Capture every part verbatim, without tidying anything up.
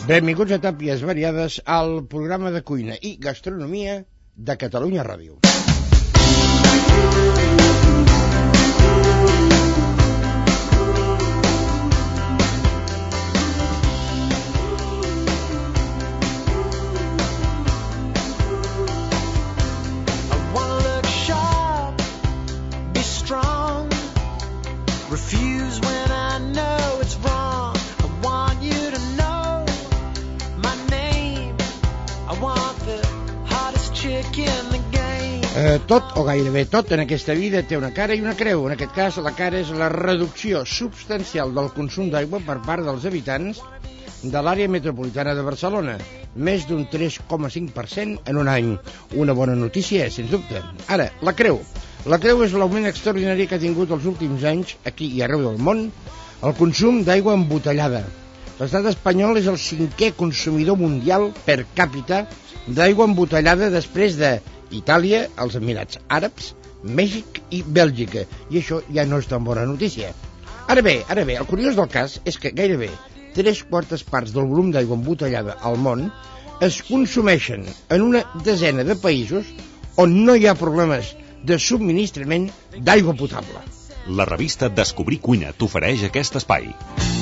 Benvinguts a Tàpies Variades, al programa de cuina i gastronomia de Catalunya Ràdio. Eh, tot, o gairebé tot, en aquesta vida té una cara i una creu. En aquest cas, la cara és la reducció substancial del consum d'aigua per part dels habitants de l'àrea metropolitana de Barcelona. Més d'un tres coma cinc per cent en un any. Una bona notícia, sens dubte. Ara, la creu. La creu és l'augment extraordinari que ha tingut els últims anys, aquí i arreu del món, el consum d'aigua embotellada. L'estat espanyol és el cinquè consumidor mundial per càpita d'aigua embotellada després de Itàlia, els Emirats Àrabs, Mèxic i Bèlgica. I això ja no és tan bona notícia. Ara bé, ara bé, el curiós del cas és que gairebé tres quartes parts del volum d'aigua embotellada al món es consumeixen en una desena de països on no hi ha problemes de subministrament d'aigua potable. La revista Descobrir Cuina t'ofereix aquest espai.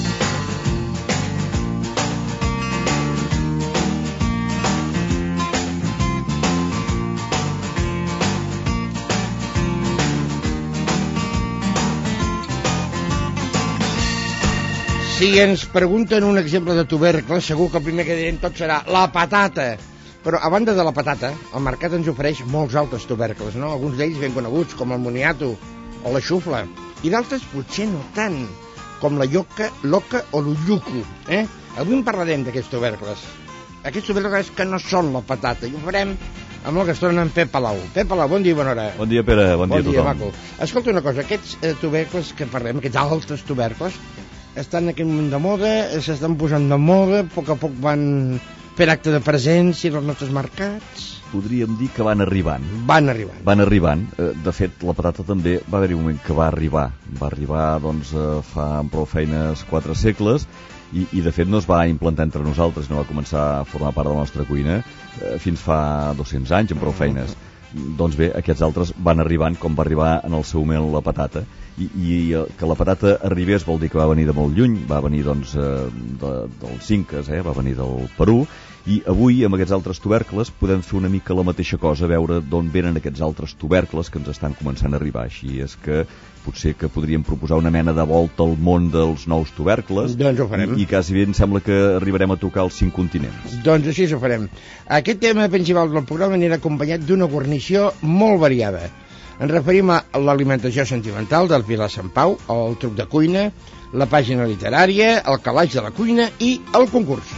Si ens pregunten un exemple de tubercle, segur que el primer que direm tot serà la patata. Però a banda de la patata, el mercat ens ofereix molts altres tubercles, no? Alguns d'ells ben coneguts, com el moniato o la xufla, i d'altres potser no tant, com la lloca, l'oca o l'ulluco. Eh? Avui en parlarem d'aquests tubercles. Aquests tubercles que no són la patata, i ho farem amb el gastrònom Pep Palau. Pep Palau, bon dia, bona hora. Bon dia, Pere, bon, bon dia a tothom. Maco. Escolta una cosa, aquests eh, tubercles que parlem, aquests altres tubercles, estan en aquest moment de moda, s'estan posant de moda, a poc a poc van per acte de presència als nostres mercats. Podríem dir que van arribant. Van arribant. Van arribant. De fet, la patata també va haver-hi un moment que va arribar. Va arribar, doncs, fa amb prou feines quatre segles i, i de fet no es va implantar entre nosaltres, no va començar a formar part de la nostra cuina eh, fins fa dos-cents anys, amb prou feines. Doncs bé, aquests altres van arribant com va arribar en el seu moment la patata. I, i que la patata arribés vol dir que va venir de molt lluny, va venir doncs eh, de, dels Inques, eh, va venir del Perú, i avui amb aquests altres tubercles podem fer una mica la mateixa cosa, veure d'on venen aquests altres tubercles que ens estan començant a arribar. Així és que potser que podríem proposar una mena de volta al món dels nous tubercles. Doncs ho farem. I, i quasi bé em sembla que arribarem a tocar els cinc continents. Doncs així ho farem. Aquest tema principal del programa anirà acompanyat d'una guarnició molt variada. Ens referim a l'alimentació sentimental del Pilar Sant Pau, el truc de cuina, la pàgina literària, el calaix de la cuina i el concurs.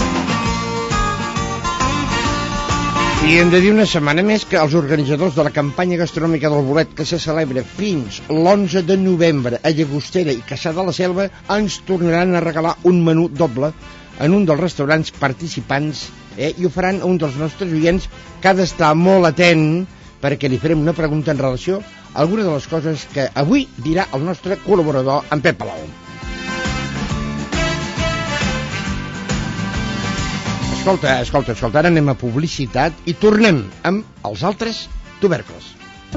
I hem de dir una setmana més que els organitzadors de la campanya gastronòmica del bolet, que se celebra fins l'onze de novembre a Llagostera i Caçà de la Selva, ens tornaran a regalar un menú doble en un dels restaurants participants, eh, i ho faran a un dels nostres oients que ha d'estar molt atent perquè li farem una pregunta en relació a alguna de les coses que avui dirà el nostre col·laborador, en Pep Palau. Escolta, escolta, escolta, ara anem a publicitat i tornem amb els altres tubercles.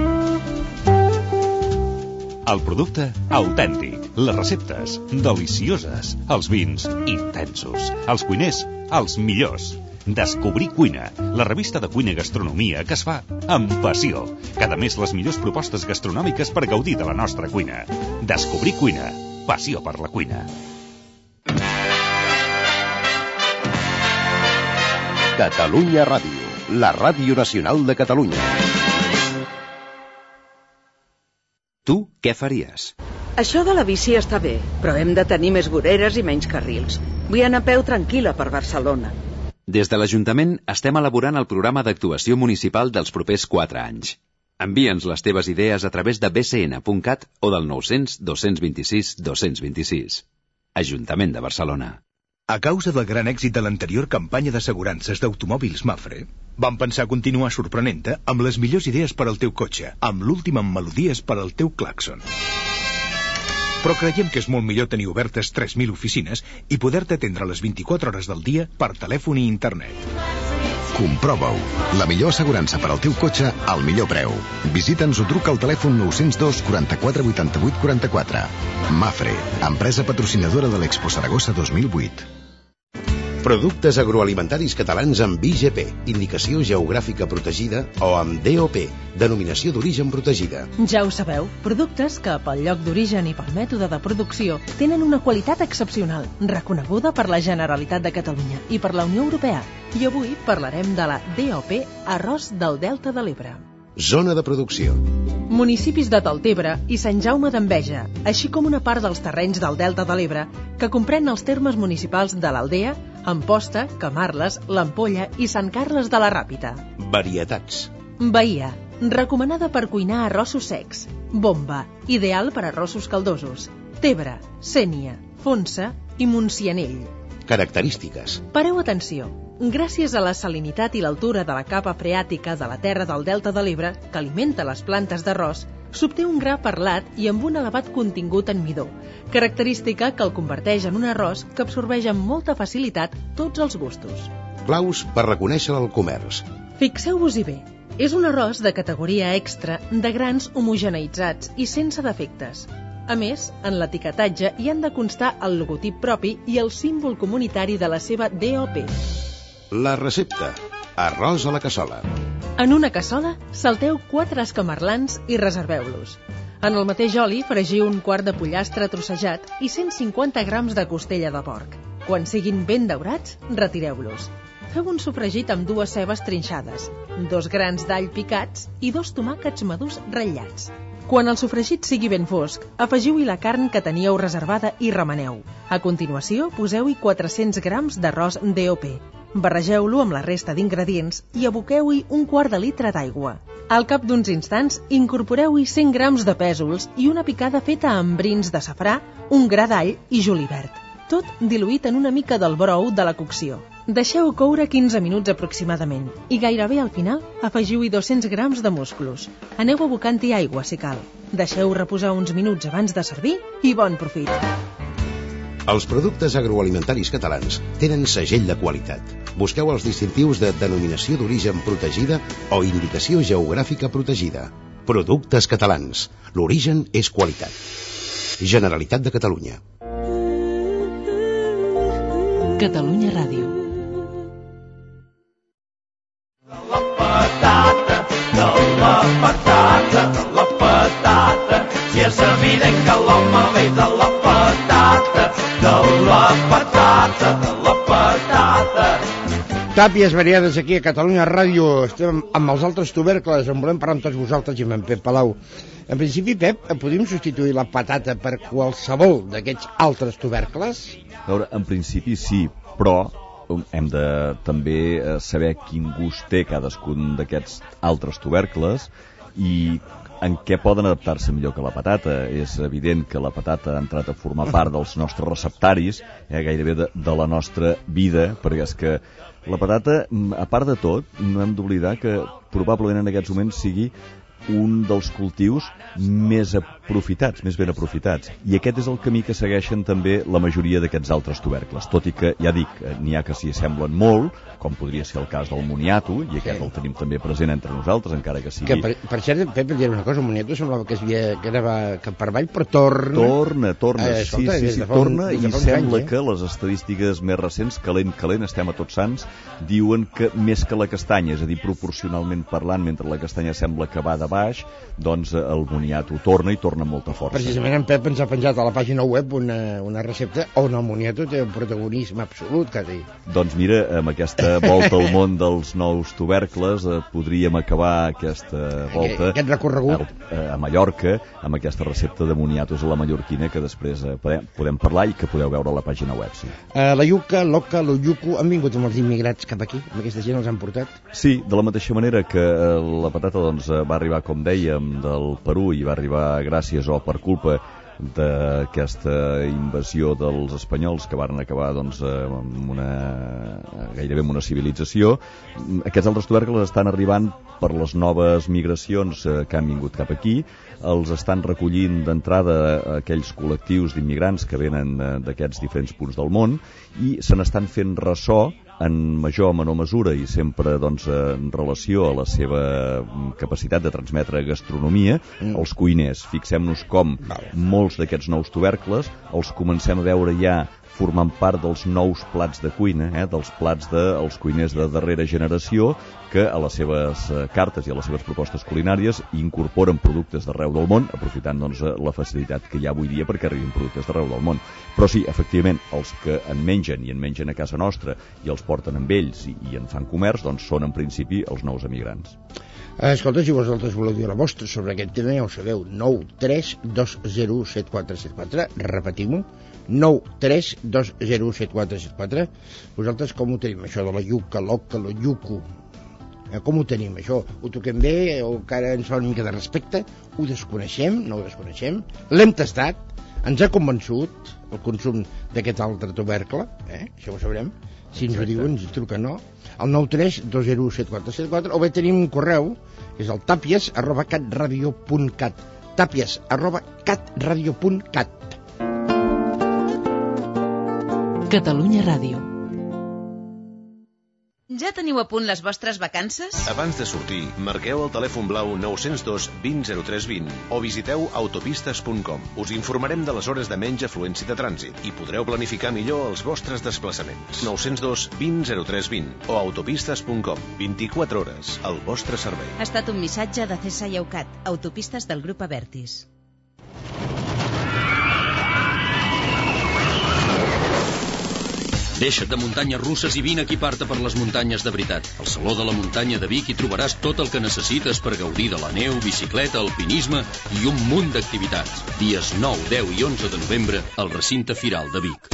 El producte autèntic, les receptes delicioses, els vins intensos, els cuiners els millors. Descobrir Cuina, la revista de cuina i gastronomia que es fa amb passió. Cada mes les millors propostes gastronòmiques per gaudir de la nostra cuina. Descobrir Cuina, passió per la cuina. Catalunya Ràdio, la ràdio nacional de Catalunya. Tu què faries? Això de la bici està bé, però hem de tenir més voreres i menys carrils. Vull anar a peu tranquil·la per Barcelona. Des de l'Ajuntament estem elaborant el programa d'actuació municipal dels propers quatre anys. Envia'ns les teves idees a través de b c n punt cat o del nou cents, dos-cents vint-i-sis, dos-cents vint-i-sis. Ajuntament de Barcelona. A causa del gran èxit de l'anterior campanya d'assegurances d'automòbils Mafre, vam pensar continuar sorprenent-te amb les millors idees per al teu cotxe, amb l'últim en melodies per al teu clàxon. Però creiem que és molt millor tenir obertes tres mil oficines i poder-te atendre les vint-i-quatre hores del dia per telèfon i internet. Comprova-ho. La millor assegurança per al teu cotxe al millor preu. Visita'ns o truca al telèfon nou zero dos quaranta-quatre vuitanta-vuit quaranta-quatre. Mafre, empresa patrocinadora de l'Expo Saragossa dos mil vuit. Productes agroalimentaris catalans amb I G P, indicació geogràfica protegida, o amb D O P, denominació d'origen protegida. Ja ho sabeu, productes que pel lloc d'origen i pel mètode de producció tenen una qualitat excepcional, reconeguda per la Generalitat de Catalunya i per la Unió Europea. I avui parlarem de la D O P Arròs del Delta de l'Ebre. Zona de producció. Municipis de Deltebre i Sant Jaume d'Enveja, així com una part dels terrenys del Delta de l'Ebre, que comprèn els termes municipals de l'Aldea, Amposta, Camarles, l'Ampolla i Sant Carles de la Ràpita. Varietats. Bahia, recomanada per cuinar arrossos secs. Bomba, ideal per arrossos caldosos. Tebre, Sénia, Fonsa i Montsianell. Característiques. Pareu atenció. Gràcies a la salinitat i l'altura de la capa freàtica de la terra del Delta de l'Ebre, que alimenta les plantes d'arròs, s'obté un gra perlat i amb un elevat contingut en midó, característica que el converteix en un arròs que absorbeix amb molta facilitat tots els gustos. Claus per reconèixer el comerç. Fixeu-vos-hi bé, és un arròs de categoria extra, de grans homogeneïtzats i sense defectes. A més, en l'etiquetatge hi han de constar el logotip propi i el símbol comunitari de la seva D O P. La recepta. Arròs a la cassola. En una cassola, salteu quatre escamarlans i reserveu-los. En el mateix oli, fregiu un quart de pollastre trossejat i cent cinquanta grams de costella de porc. Quan siguin ben daurats, retireu-los. Feu un sofregit amb dues cebes trinxades, dos grans d'all picats i dos tomàquets madurs ratllats. Quan el sofregit sigui ben fosc, afegiu-hi la carn que teníeu reservada i remeneu. A continuació, poseu-hi quatre-cents grams d'arròs D O P. Barregeu-lo amb la resta d'ingredients i aboqueu-hi un quart de litre d'aigua. Al cap d'uns instants, incorporeu-hi cent grams de pèsols i una picada feta amb brins de safrà, un gra d'all i julivert. Tot diluït en una mica del brou de la cocció. Deixeu coure quinze minuts aproximadament i gairebé al final afegiu-hi dos-cents grams de musclos. Aneu abocant-hi aigua si cal. Deixeu reposar uns minuts abans de servir i bon profit. Els productes agroalimentaris catalans tenen segell de qualitat. Busqueu els distintius de denominació d'origen protegida o indicació geogràfica protegida. Productes catalans. L'origen és qualitat. Generalitat de Catalunya. Catalunya Ràdio. La patata, de la patata, de la patata, si és evident que l'home ve de la patata, de la patata, de la patata. Tàpies variades aquí a Catalunya Ràdio. Estem amb els altres tubercles, en volem parlar amb tots vosaltres i amb en Pep Palau. En principi, Pep, podríem substituir la patata per qualsevol d'aquests altres tubercles? A veure, en principi sí, però hem de també saber quin gust té cadascun d'aquests altres tubercles i en què poden adaptar-se millor que la patata. És evident que la patata ha entrat a formar part dels nostres receptaris, eh, gairebé de, de la nostra vida, perquè és que la patata, a part de tot, no hem d'oblidar que probablement en aquests moments sigui un dels cultius més aprofitats, més ben aprofitats. I aquest és el camí que segueixen també la majoria d'aquests altres tubercles, tot i que, ja dic, n'hi ha que s'hi assemblen molt, com podria ser el cas del moniato, i aquest sí. El tenim també present entre nosaltres, encara que sigui... Que per, per cert, Pep, diré una cosa, el moniato semblava que, es havia, que anava cap per avall, però torna... Torna, torna, eh, escolta, sí, sí, sí, torna, un, i sembla anys, eh? que les estadístiques més recents, calent, calent, estem a tots sants, diuen que més que la castanya, és a dir, proporcionalment parlant, mentre la castanya sembla que va de baix, doncs el moniato torna i torna amb molta força. Precisament en Pep ens ha penjat a la pàgina web una, una recepta on el moniato té un protagonisme absolut, quasi. Doncs mira, amb aquesta volta al món dels nous tubercles eh, podríem acabar aquesta volta aquest recorregut a, a Mallorca amb aquesta recepta de moniatos a la mallorquina que després eh, podem, podem parlar i que podeu veure a la pàgina web. Sí. Uh, la yuca, l'oca, l'oyuco, han vingut amb els immigrats cap aquí? Amb aquesta gent els han portat? Sí, de la mateixa manera que eh, la patata doncs, va arribar, com dèiem, del Perú i va arribar gràcies o per culpa d'aquesta invasió dels espanyols que varen acabar doncs, amb una gairebé amb una civilització. Aquests altres tubercles estan arribant per les noves migracions eh, que han vingut cap aquí, els estan recollint d'entrada aquells col·lectius d'immigrants que venen eh, d'aquests diferents punts del món i se n'estan fent ressò en major o menor mesura i sempre doncs, en relació a la seva capacitat de transmetre gastronomia, mm. els cuiners. Fixem-nos com vale. molts d'aquests nous tubercles els comencem a veure ja formant part dels nous plats de cuina, eh, dels plats dels cuiners de darrera generació que a les seves cartes i a les seves propostes culinàries incorporen productes d'arreu del món, aprofitant doncs, la facilitat que hi ha avui dia perquè arribin productes d'arreu del món. Però sí, efectivament, els que en mengen i en mengen a casa nostra i els porten amb ells i, i en fan comerç, doncs són en principi els nous emigrants. Escolta, si vosaltres voleu dir la vostra sobre aquest tema, ja ho sabeu, nou tres dos zero set quatre set quatre, repetim-ho, nou tres dos zero set quatre set quatre. Vosaltres com ho tenim, això de la yuca, l'oca, lo yucu? Eh, com ho tenim, això? Ho toquem bé o encara ens fa una mica de respecte? Ho desconeixem? No ho desconeixem? L'hem tastat? Ens ha convençut el consum d'aquest altre tubercle? Eh? Això ho sabrem. Si ens ho diuen, ens truquen, no? El nou tres dos zero set quatre set quatre, o bé tenim un correu, que és el tapies arroba catradio punt cat. tapies arroba catradio punt cat. Catalunya Ràdio. Ja teniu a punt les vostres vacances? Abans de sortir, marqueu el telèfon blau nou zero dos vint zero tres vint o visiteu autopistes punt com. Us informarem de les hores de menys afluència de trànsit i podreu planificar millor els vostres desplaçaments. nou zero dos vint zero tres vint o autopistes punt com. vint-i-quatre hores, al vostre servei. Ha estat un missatge de C E S A i Eucat, autopistes del grup Avertis. Deixa't de muntanyes russes i vine a equipar-te per les muntanyes de veritat. Al Saló de la Muntanya de Vic hi trobaràs tot el que necessites per gaudir de la neu, bicicleta, alpinisme i un munt d'activitats. Dies nou, deu i onze de novembre al recinte Firal de Vic.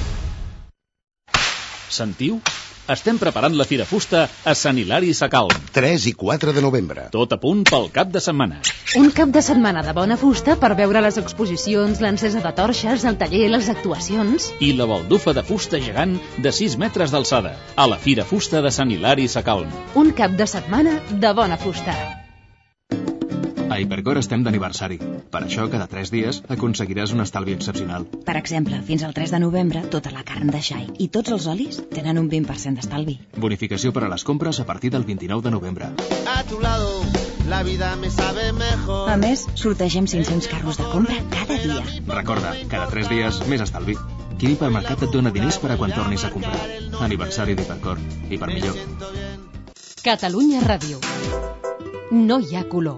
Sentiu? Estem preparant la Fira Fusta a Sant Hilari Sacalm. tres i quatre de novembre. Tot a punt pel cap de setmana. Un cap de setmana de bona fusta per veure les exposicions, l'encesa de torxes, el taller, les actuacions. I la baldufa de fusta gegant de sis metres d'alçada. A la Fira Fusta de Sant Hilari Sacalm. Un cap de setmana de bona fusta. A Hipercor estem d'aniversari. Per això, cada tres dies aconseguiràs un estalvi excepcional. Per exemple, fins al tres de novembre, tota la carn de xai i tots els olis tenen un vint per cent d'estalvi. Bonificació per a les compres a partir del vint-i-nou de novembre. A tu lado, la vida me sabe mejor. A més, sortegem cinc-cents carros de compra cada dia. Recorda, cada tres dies, més estalvi. Quin hipermercat et dona diners per a quan tornis a comprar? Aniversari d'Hipercor. I per millor. Catalunya Ràdio. No hi ha color.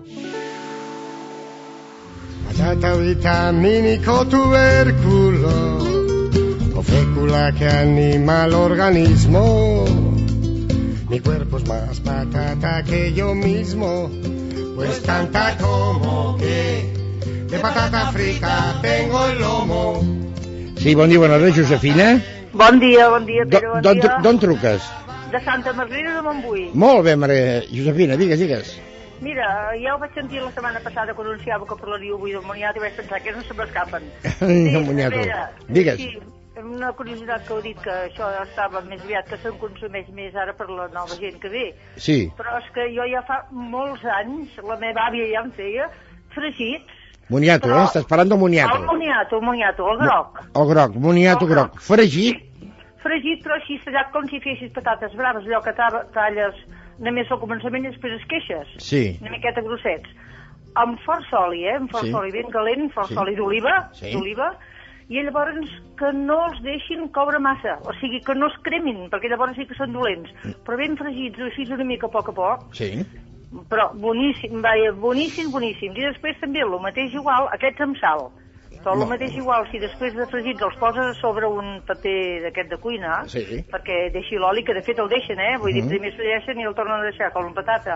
Patata vitaminico tubérculo o fécula que anima el organismo. Mi cuerpo es más patata que yo mismo, pues tanta como que de patata frita tengo el lomo. Sí, bon dia, bona hora, Josefina. Bon dia, bon dia, Pere, bon dia. D'on truques? De Santa Margarida de Montbui. Molt bé, Maria Josefina, digues, digues. Mira, ja ho vaig sentir la setmana passada quan anunciava que parlaria avui del moniato i vaig pensar que no se m'escapen. Sí, el moniato. Digues. Sí, una curiositat que heu dit que això estava més aviat, que se'n consumeix més ara per la nova gent que ve. Sí. Però és que jo ja fa molts anys, la meva àvia ja em feia fregits. Moniato, però, eh? Estàs parlant del moniato. El moniato, el moniato, el groc. El groc, moniato el groc. Fregit. Fregit, però així tallat com si fessis patates braves, allò que talles només al començament i després esqueixes. Sí. Una miqueta grossets. Amb força oli, eh? Amb força sí. oli ben calent, força sí. oli d'oliva, sí. d'oliva, i llavors que no els deixin coure massa, o sigui, que no es cremin, perquè llavors sí que són dolents, però ben fregits, així una mica a poc a poc. Sí. Però boníssim, vaja, boníssim, boníssim. I després també el mateix igual, aquests amb sal. Però el mateix igual, si després de fregits els poses sobre un paper d'aquest de cuina, sí. perquè deixi l'oli, que de fet el deixen, eh? Vull dir, mm. primer es fregeixen i el tornen a deixar com la patata.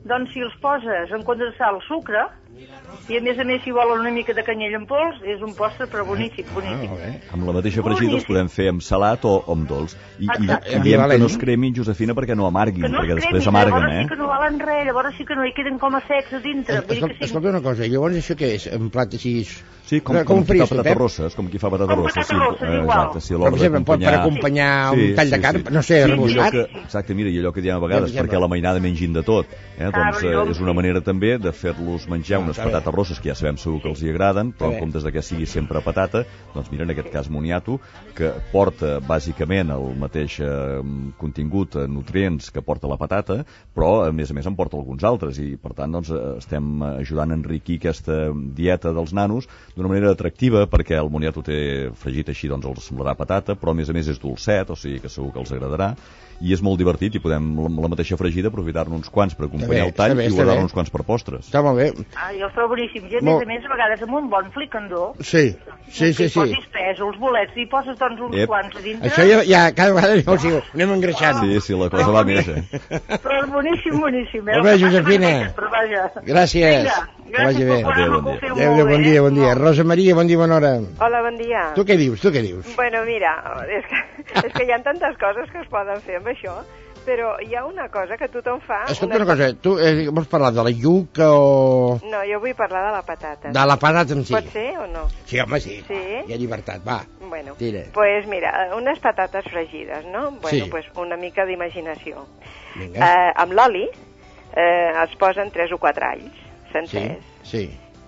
doncs si els poses en comptes de sal, sucre, i a més a més si volen una mica de canyella en pols, és un postre però boníssim, boníssim. Ah, amb la mateixa fregida els podem fer amb salat o amb dolç. I, i, Exacte. i diem que no es cremin, Josefina, perquè no amarguin, Que no perquè es després cremin, amarguen, llavors eh? sí que no valen res, llavors sí que no hi queden com a secs a dintre. Vull dir que Escolta, sí. escolta una cosa, llavors això què és? En plat així... Sí, com, com, com, com qui fa fristot, patates eh? rosses, com qui fa patates Com rosses. patates rosses, eh, igual. Exacte, si a Per l'hora exemple, pot per acompanyar un tall de carn, no sé, rebujat. Exacte, mira, i allò que diem a vegades, Per exemple. perquè a la mainada mengin de tot. Eh? Doncs eh, Cabrón, és una sí. manera també de fer-los menjar unes està bé. patates rosses, que ja sabem segur que els hi agraden, però Està bé. en comptes de que sigui sempre patata, doncs mira, en aquest cas moniato, que porta bàsicament el mateix eh, contingut, eh, nutrients que porta la patata, però a més a més en porta alguns altres, i per tant doncs, eh, estem ajudant a enriquir aquesta dieta dels nanos d'una manera atractiva, perquè el moniato té fregit així, doncs els semblarà patata, però a més a més és dolcet, o sigui que segur que els agradarà, i és molt divertit, i podem amb la mateixa fregida aprofitar-ne uns quants per acompanyar bé, el tall està bé, i està guardar bé. uns quants per postres. Està molt bé. Ah, jo els trobo boníssims. I a Molt- més a més, a vegades amb un bon flicandó, Sí, sí, sí, que sí. posis pèsols, bolets, i poses doncs uns Ep. quants a dintre. Això ja, ja cada vegada ja ho sigo, anem engreixant. Sí, sí, la cosa va més, eh? Però és boníssim, boníssim. Eh? Molt bé, Josefina. Però vaja. Gràcies. Vinga, Que vagi gràcies bé. pel programa, que ho feu Adéu, molt bon bé, dia, eh? bon dia. Rosa Maria, bon dia, bona hora. Hola, bon dia. Tu què dius, tu què dius? Bueno, mira, és que, és que hi ha tantes coses que es poden fer amb això, però hi ha una cosa que tothom fa... Escolta una cosa, tu eh, vols parlar de la iuca o... No, jo vull parlar de la patata. De la patata en si? Pot ser o no? Sí, home, sí. Sí? Hi ha llibertat, va. Bueno, Tira. pues mira, unes patates fregides, no? Bueno, Sí. pues una mica d'imaginació. Vinga. Eh, amb l'oli eh, es posen tres o quatre alls Sí, sencers sí.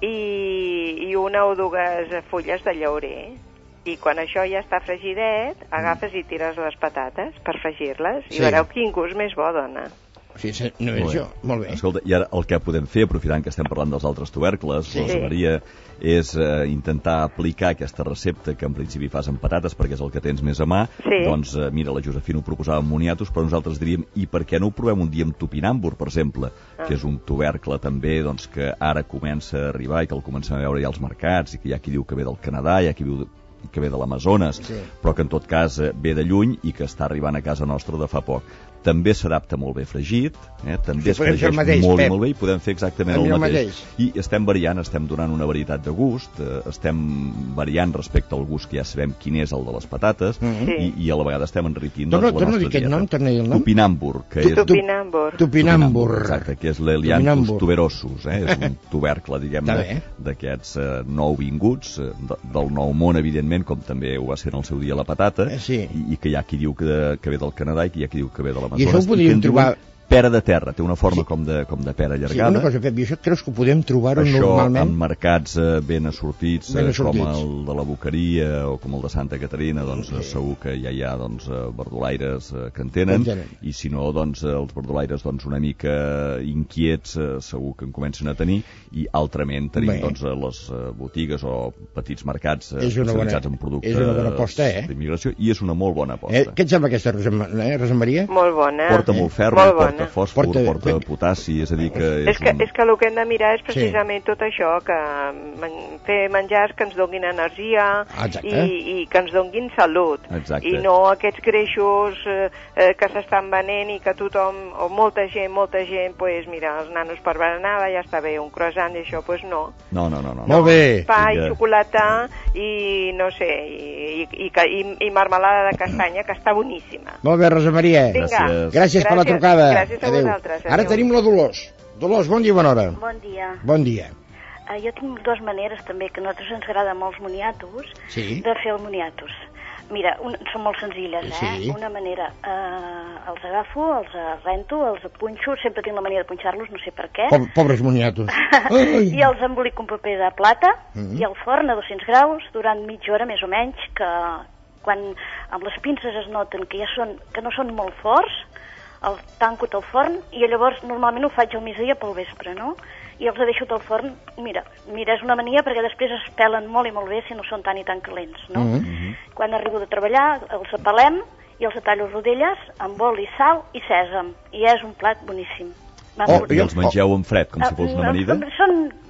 i, i una o dues fulles de llaurer. I quan això ja està fregidet, agafes i tires les patates per fregir-les i Sí. veureu quin gust més bo dona. Sí, sí, no és Molt bé. això. Molt bé. Escolta, i ara el que podem fer, aprofitant que estem parlant dels altres tubercles, Sí. Rosa Maria, és eh, intentar aplicar aquesta recepta que en principi fas amb patates perquè és el que tens més a mà. Sí. Doncs eh, mira, la Josefina ho proposava amb moniatos, però nosaltres diríem, i per què no ho provem un dia amb topinàmbur, per exemple, Ah. que és un tubercle també doncs, que ara comença a arribar i que el comencem a veure ja als mercats, i que hi ha qui diu que ve del Canadà, hi ha qui diu que ve de l'Amazones, Sí. però que en tot cas eh, ve de lluny i que està arribant a casa nostra de fa poc. També s'adapta molt bé fregit, eh? també Sí, es podem fer el fregeix mateix, molt, Pep. molt bé, i podem fer exactament També el el mateix. I estem variant, estem donant una varietat de gust, eh, estem variant respecte al gust que ja sabem quin és el de les patates, Mhm. i, i a la vegada estem enriquint Torna- doncs, la torna a nostra dir aquest dieta. nom, torna a dir el nom. Topinàmbur, que Tu- és... tu- Topinàmbur. Topinàmbur. Exacte, que és l'Elianthus Topinàmbur. tuberosus, eh? és un tubercle, Està diguem-ne, bé. d'aquests eh, nouvinguts, eh, de, del nou món, evidentment, com també ho va ser en el seu dia la patata, Eh, sí. i, i que hi ha qui diu que, que ve del Canadà i que hi ha qui diu que ve de l'Amazones. I això ho que podríem en diuen trobar- pera de terra, té una forma com, de, com de pera Sí, allargada. una cosa, Pep, i això creus que ho podem trobar-ho Això normalment? en mercats eh, ben assortits, Ben eh, assortits. com el de la Boqueria o com el de Santa Caterina, doncs sí. segur que ja hi ha doncs, eh, verdolaires eh, que en tenen, Que en tenen. i si no, doncs, eh, els verdolaires doncs, una mica inquiets eh, segur que en comencen a tenir, i altrament tenim Bé. doncs, eh, les eh, botigues o petits mercats eh, És una bona- especialitzats en productes és una bona aposta, eh? d'immigració, i és una molt bona aposta. Eh, què et sembla aquesta, Rosa, eh, Rosa Maria? Molt bona. Porta molt ferro, Molt porta bona. fòsfor, Porta- porta, potassi, és a dir que És que, un... és que el que hem de mirar és precisament sí. tot això, que men fer menjars que ens donin energia Exacte. i, i que ens donin salut. Exacte. I no aquests greixos eh, eh, que s'estan venent i que tothom, o molta gent, molta gent, pues mira, els nanos per berenada ja està bé, un croissant i això, pues no. No, no, no. no. Molt bé. Pa i Vinga. xocolata i no sé, i, i, i, i, i marmelada de castanya, que està boníssima. Molt bé, Rosa Maria. Vinga. Gràcies. Gràcies per la Gràcies. trucada. Gràcies a Adéu. vosaltres. Ara Adéu. tenim la Dolors. Dolors, bon dia, bona hora. Bon dia. Bon dia. Uh, jo tinc dues maneres també, que a nosaltres ens agrada molt els moniatos, Sí. de fer el moniatos. Mira, un, són molt senzilles, eh? Sí. Una manera, eh, els agafo, els rento, els punxo, sempre tinc la manera de punxar-los, no sé per què. Po pobres moniatos. Ai. I els embolico en paper de plata Mhm. i al forn a dos-cents graus durant mitja hora més o menys, que quan amb les pinces es noten que ja són, que no són molt forts, els tanco al forn i llavors normalment ho faig al migdia pel vespre, no? I els deixo al forn, mira, mira, és una mania perquè després es pelen molt i molt bé si no són tan i tan calents, no? Mhm. Quan arribo de treballar els apelem i els tallo rodelles amb oli, sal i sèsam i és un plat boníssim. Oh, i els mengeu en fred, com si fos una amanida? Són,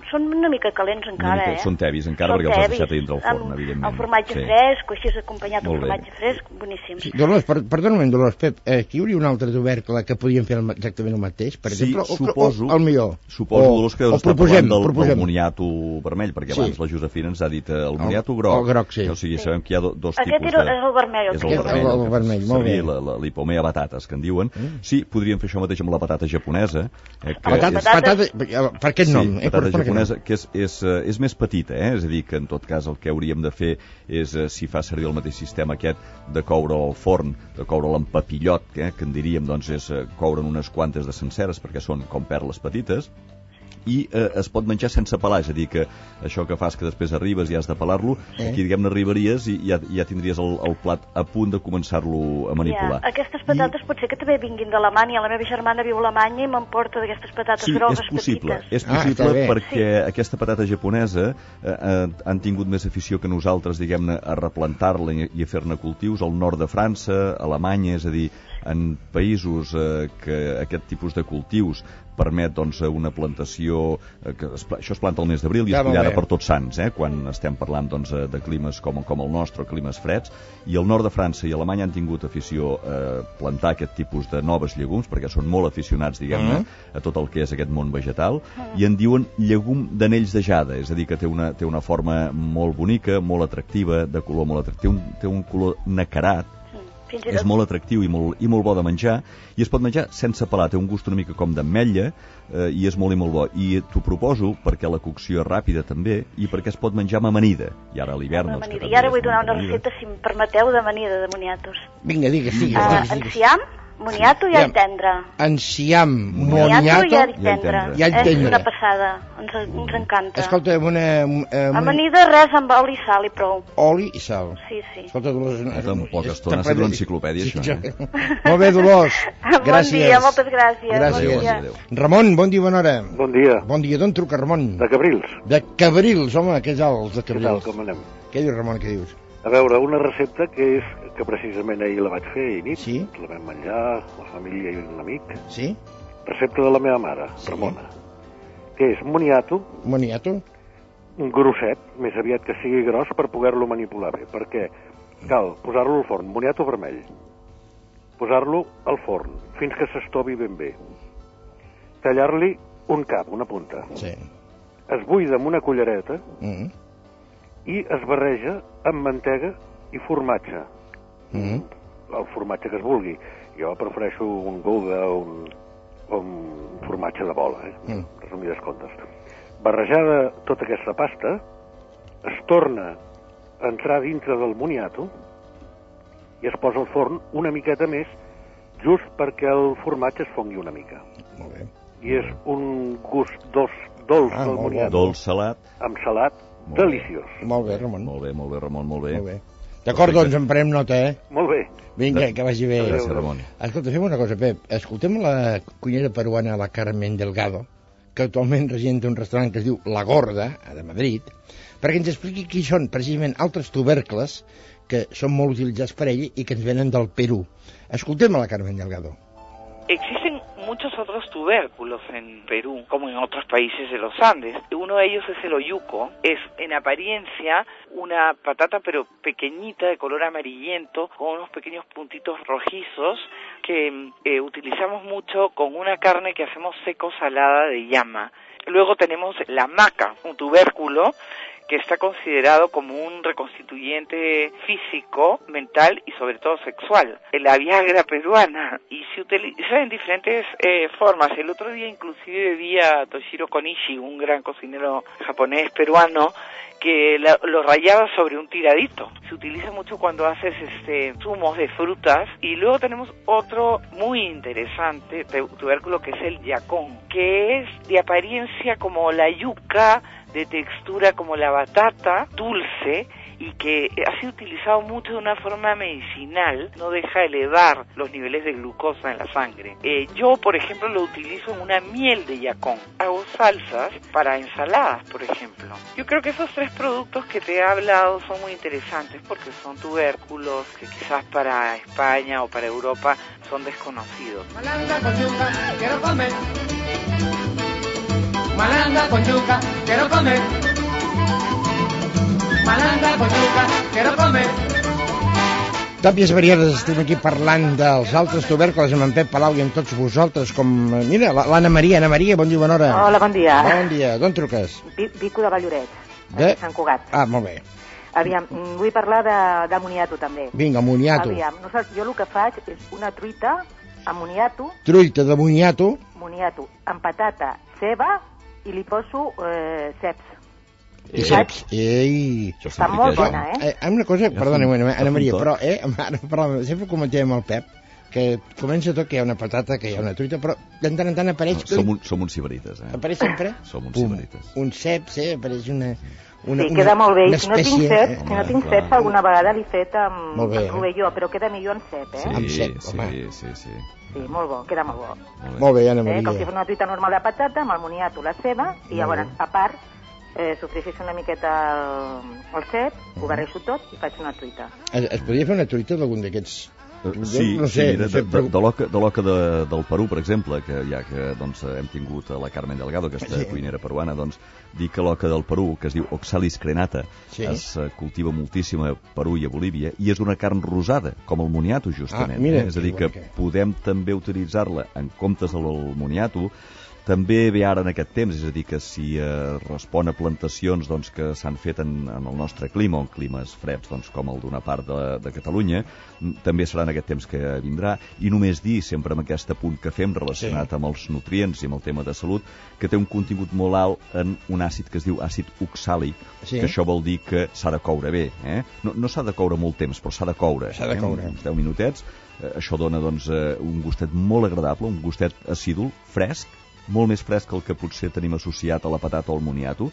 són una mica calents encara, mica, eh? Són tevis encara són perquè els has tevis, deixat a dintre el forn, amb, evidentment. amb formatge sí. fresc, o així és acompanyat amb Molt bé. formatge fresc, boníssims. Sí, Dolors, per, perdona un moment, Dolors, Pep, eh, aquí hi hauria un altre tubercle que podíem fer el, exactament el mateix, per sí, exemple, o, suposo, o, o el millor? Suposo, o, Dolors, que o està proposem, parlant del, proposem. del moniato vermell, perquè abans Sí. la Josefina ens ha dit eh, el moniato groc. El groc, sí. O sigui, sabem que hi ha do, dos Aquest tipus era, de... és el vermell. És el que vermell, el, el vermell, molt bé. La, la, l'hipomea batates, que en diuen. Mm. Sí, podríem fer això mateix amb la patata japonesa. Eh, que patata, és... patata, per aquest nom. Sí, eh, patata per japonesa, que és, és, és més petita, eh? És a dir, que en tot cas el que hauríem de fer és, eh, si fa servir el mateix sistema aquest de coure al forn, de coure en papillot, eh? Que en diríem, doncs, és eh, coure'n unes quantes de senceres, perquè són com perles petites, i eh, es pot menjar sense pelar, és a dir, que això que fas que després arribes i has de pelar-lo, eh? Aquí, diguem-ne, arribaries i ja, ja tindries el, el plat a punt de començar-lo a manipular. Ja, aquestes patates I... potser que també vinguin d'Alemanya. La meva germana viu a Alemanya i m'emporta d'aquestes patates sí, grogues és possible, petites. és possible ah, perquè sí. Aquesta patata japonesa eh, eh, han tingut més afició que nosaltres, diguem-ne, a replantar-la i, i a fer-ne cultius al nord de França, Alemanya, és a dir, en països eh, que aquest tipus de cultius permet doncs, una plantació, eh, que es, això es planta el mes d'abril i es collada per Tots Sants, eh, quan estem parlant doncs, de climes com, com el nostre, climes freds, i el nord de França i Alemanya han tingut afició a eh, plantar aquest tipus de noves llegums, perquè són molt aficionats, diguem-ne, a tot el que és aquest món vegetal, i en diuen llegum d'anells de jade, és a dir, que té una, té una forma molt bonica, molt atractiva, de color molt atractiu, un, té un color nacarat, és molt atractiu i molt, i molt bo de menjar, i es pot menjar sense pelar, té un gust una mica com d'ametlla, eh, i és molt i molt bo. I t'ho proposo perquè la cocció és ràpida també, i perquè es pot menjar amb amanida, i ara a l'hivern... Doncs, I ara vull donar una recepta, si em permeteu, d'amanida de moniatos. Vinga, digues, digues. Uh, digues, digues. Enciam, moniato i all tendre. Enciam, moniato i all tendre. I all tendre. És una passada, ens, ens encanta. Escolta, una... Eh, amanida, res, amb oli i sal i prou. Oli i sal. Sí, sí. Escolta, Dolors... En poca estona ha sigut una enciclopèdia, sí, això. Eh? Molt bé, Dolors. Gràcies. Bon dia, moltes gràcies. Gràcies. Bon dia. Ramon, bon dia, bona hora. Bon dia. Bon dia, d'on truca, Ramon? De Cabrils. De Cabrils, home, què tal, els de Cabrils? Què tal, com anem? Què dius, Ramon, què dius? A veure, una recepta que és que precisament ahir la vaig fer i nit, sí? La vam menjar, la família i un amic. Sí? Recepta de la meva mare, sí. Ramona, que és moniato. Moniato? Un grosset, més aviat que sigui gros per poder-lo manipular bé, perquè cal posar-lo al forn, moniato vermell, posar-lo al forn fins que s'estovi ben bé, tallar-li un cap, una punta, sí. Es buida amb una cullereta, mm. i es barreja amb mantega i formatge. Mm. El formatge que es vulgui. Jo prefereixo un Gouda o un, o un formatge de bola, eh? Mm. Resumides comptes. Barrejada tota aquesta pasta, es torna a entrar dintre del moniato i es posa al forn una miqueta més, just perquè el formatge es fongui una mica. Molt bé. I és un gust dolç, dolç ah, del moniato. Dolç salat. Amb salat. Molt deliciós. Bé. Molt bé, Ramon. Molt bé, molt bé, Ramon, molt bé. Molt bé. D'acord, doncs en prenem nota, eh? Molt bé. Vinga, que vagi bé. Gràcies, Ramon. Escolta, fem una cosa, Pep. Escoltem la cuinera peruana, la Carmen Delgado, que actualment regenta un restaurant que es diu La Gorda, de Madrid, perquè ens expliqui qui són precisament altres tubercles que són molt utilitzats per ell i que ens venen del Perú. Escoltem a la Carmen Delgado. Existen muchos otros tubérculos en Perú, como en otros países de los Andes. Uno de ellos es el oyuco. Es en apariencia una patata pero pequeñita de color amarillento con unos pequeños puntitos rojizos que eh, utilizamos mucho con una carne que hacemos seco salada de llama. Luego tenemos la maca, un tubérculo que está considerado como un reconstituyente físico, mental y sobre todo sexual. La Viagra peruana, y se utiliza en diferentes eh, formas. El otro día inclusive vi a Toshiro Konishi, un gran cocinero japonés peruano, que la, lo rayaba sobre un tiradito. Se utiliza mucho cuando haces este zumos de frutas. Y luego tenemos otro muy interesante tubérculo que es el yacón, que es de apariencia como la yuca, de textura como la batata, dulce, y que ha sido utilizado mucho de una forma medicinal, no deja elevar los niveles de glucosa en la sangre. Eh, yo, por ejemplo, lo utilizo en una miel de yacón. Hago salsas para ensaladas, por ejemplo. Yo creo que esos tres productos que te he hablado son muy interesantes porque son tubérculos que quizás para España o para Europa son desconocidos. Malanga con yuca, quiero comer. malanga con yuca, quiero comer. Malanga con yuca, quiero comer. Tàpies variades, estem aquí parlant dels altres tubercles amb en Pep Palau i amb tots vosaltres, com, mira, l'Anna Maria. Anna Maria, bon dia, bona hora. Hola, bon dia. Bon dia, d'on truques? Vico de Valloret, de Sant Cugat. Ah, molt bé. Aviam, vull parlar de, de moniato també. Vinga, moniato. Aviam, no saps, jo el que faig és una truita amb moniato. Truita de moniato. Moniato, amb patata, ceba i li poso eh, ceps. I ceps. Ei. Està molt bona, eh? eh? Una cosa, perdona, Anna Maria, però eh, ara, però, sempre comentem amb el Pep que comença tot que hi ha una patata, que hi ha una truita, però de tant en tant apareix... No, som, un, som uns sibarites, eh? Apareix sempre? Som uns Pum, sibarites. un ceps, eh? Apareix una... Una, sí, queda molt bé. Una si no tinc ceps, si no tinc ceps, alguna vegada l'he fet amb, bé, amb rovelló, però queda millor amb cep, eh? Sí, amb cep, sí, home. sí, sí. Sí, molt bo, queda molt bo. Molt bé, molt bé Anna Maria. Eh, com si fos una truita normal de patata, amb el moniato, la ceba, i llavors, a part, eh, sofregeixo una miqueta el, el cep, uh -huh. ho barreixo tot i faig una truita. Es, es podria fer una truita d'algun d'aquests... Sí, no sé, sí, no sé, de, de, de l'oca de, l'oca de, del Perú, per exemple, que ja que doncs, hem tingut a la Carmen Delgado, aquesta sí. cuinera peruana, doncs, dir que l'oca del Perú, que es diu Oxalis crenata, sí. es uh, cultiva moltíssim a Perú i a Bolívia, i és una carn rosada, com el moniato, justament. Ah, mira, eh? És a dir, que que... podem també utilitzar-la en comptes del moniato. També ve ara en aquest temps, és a dir, que si eh, respon a plantacions doncs, que s'han fet en, en el nostre clima, en climes freds doncs, com el d'una part de, de Catalunya, també serà en aquest temps que vindrà, i només dir, sempre amb aquest apunt que fem relacionat sí. amb els nutrients i amb el tema de salut, que té un contingut molt alt en un àcid que es diu àcid oxàlic, sí. que això vol dir que s'ha de coure bé. Eh? No, no s'ha de coure molt temps, però s'ha de coure. S'ha de coure. Eh? Uns deu minutets. Eh, això dona doncs, eh, un gustet molt agradable, un gustet acídul, fresc, molt més fresc que el que potser tenim associat a la patata o al moniato,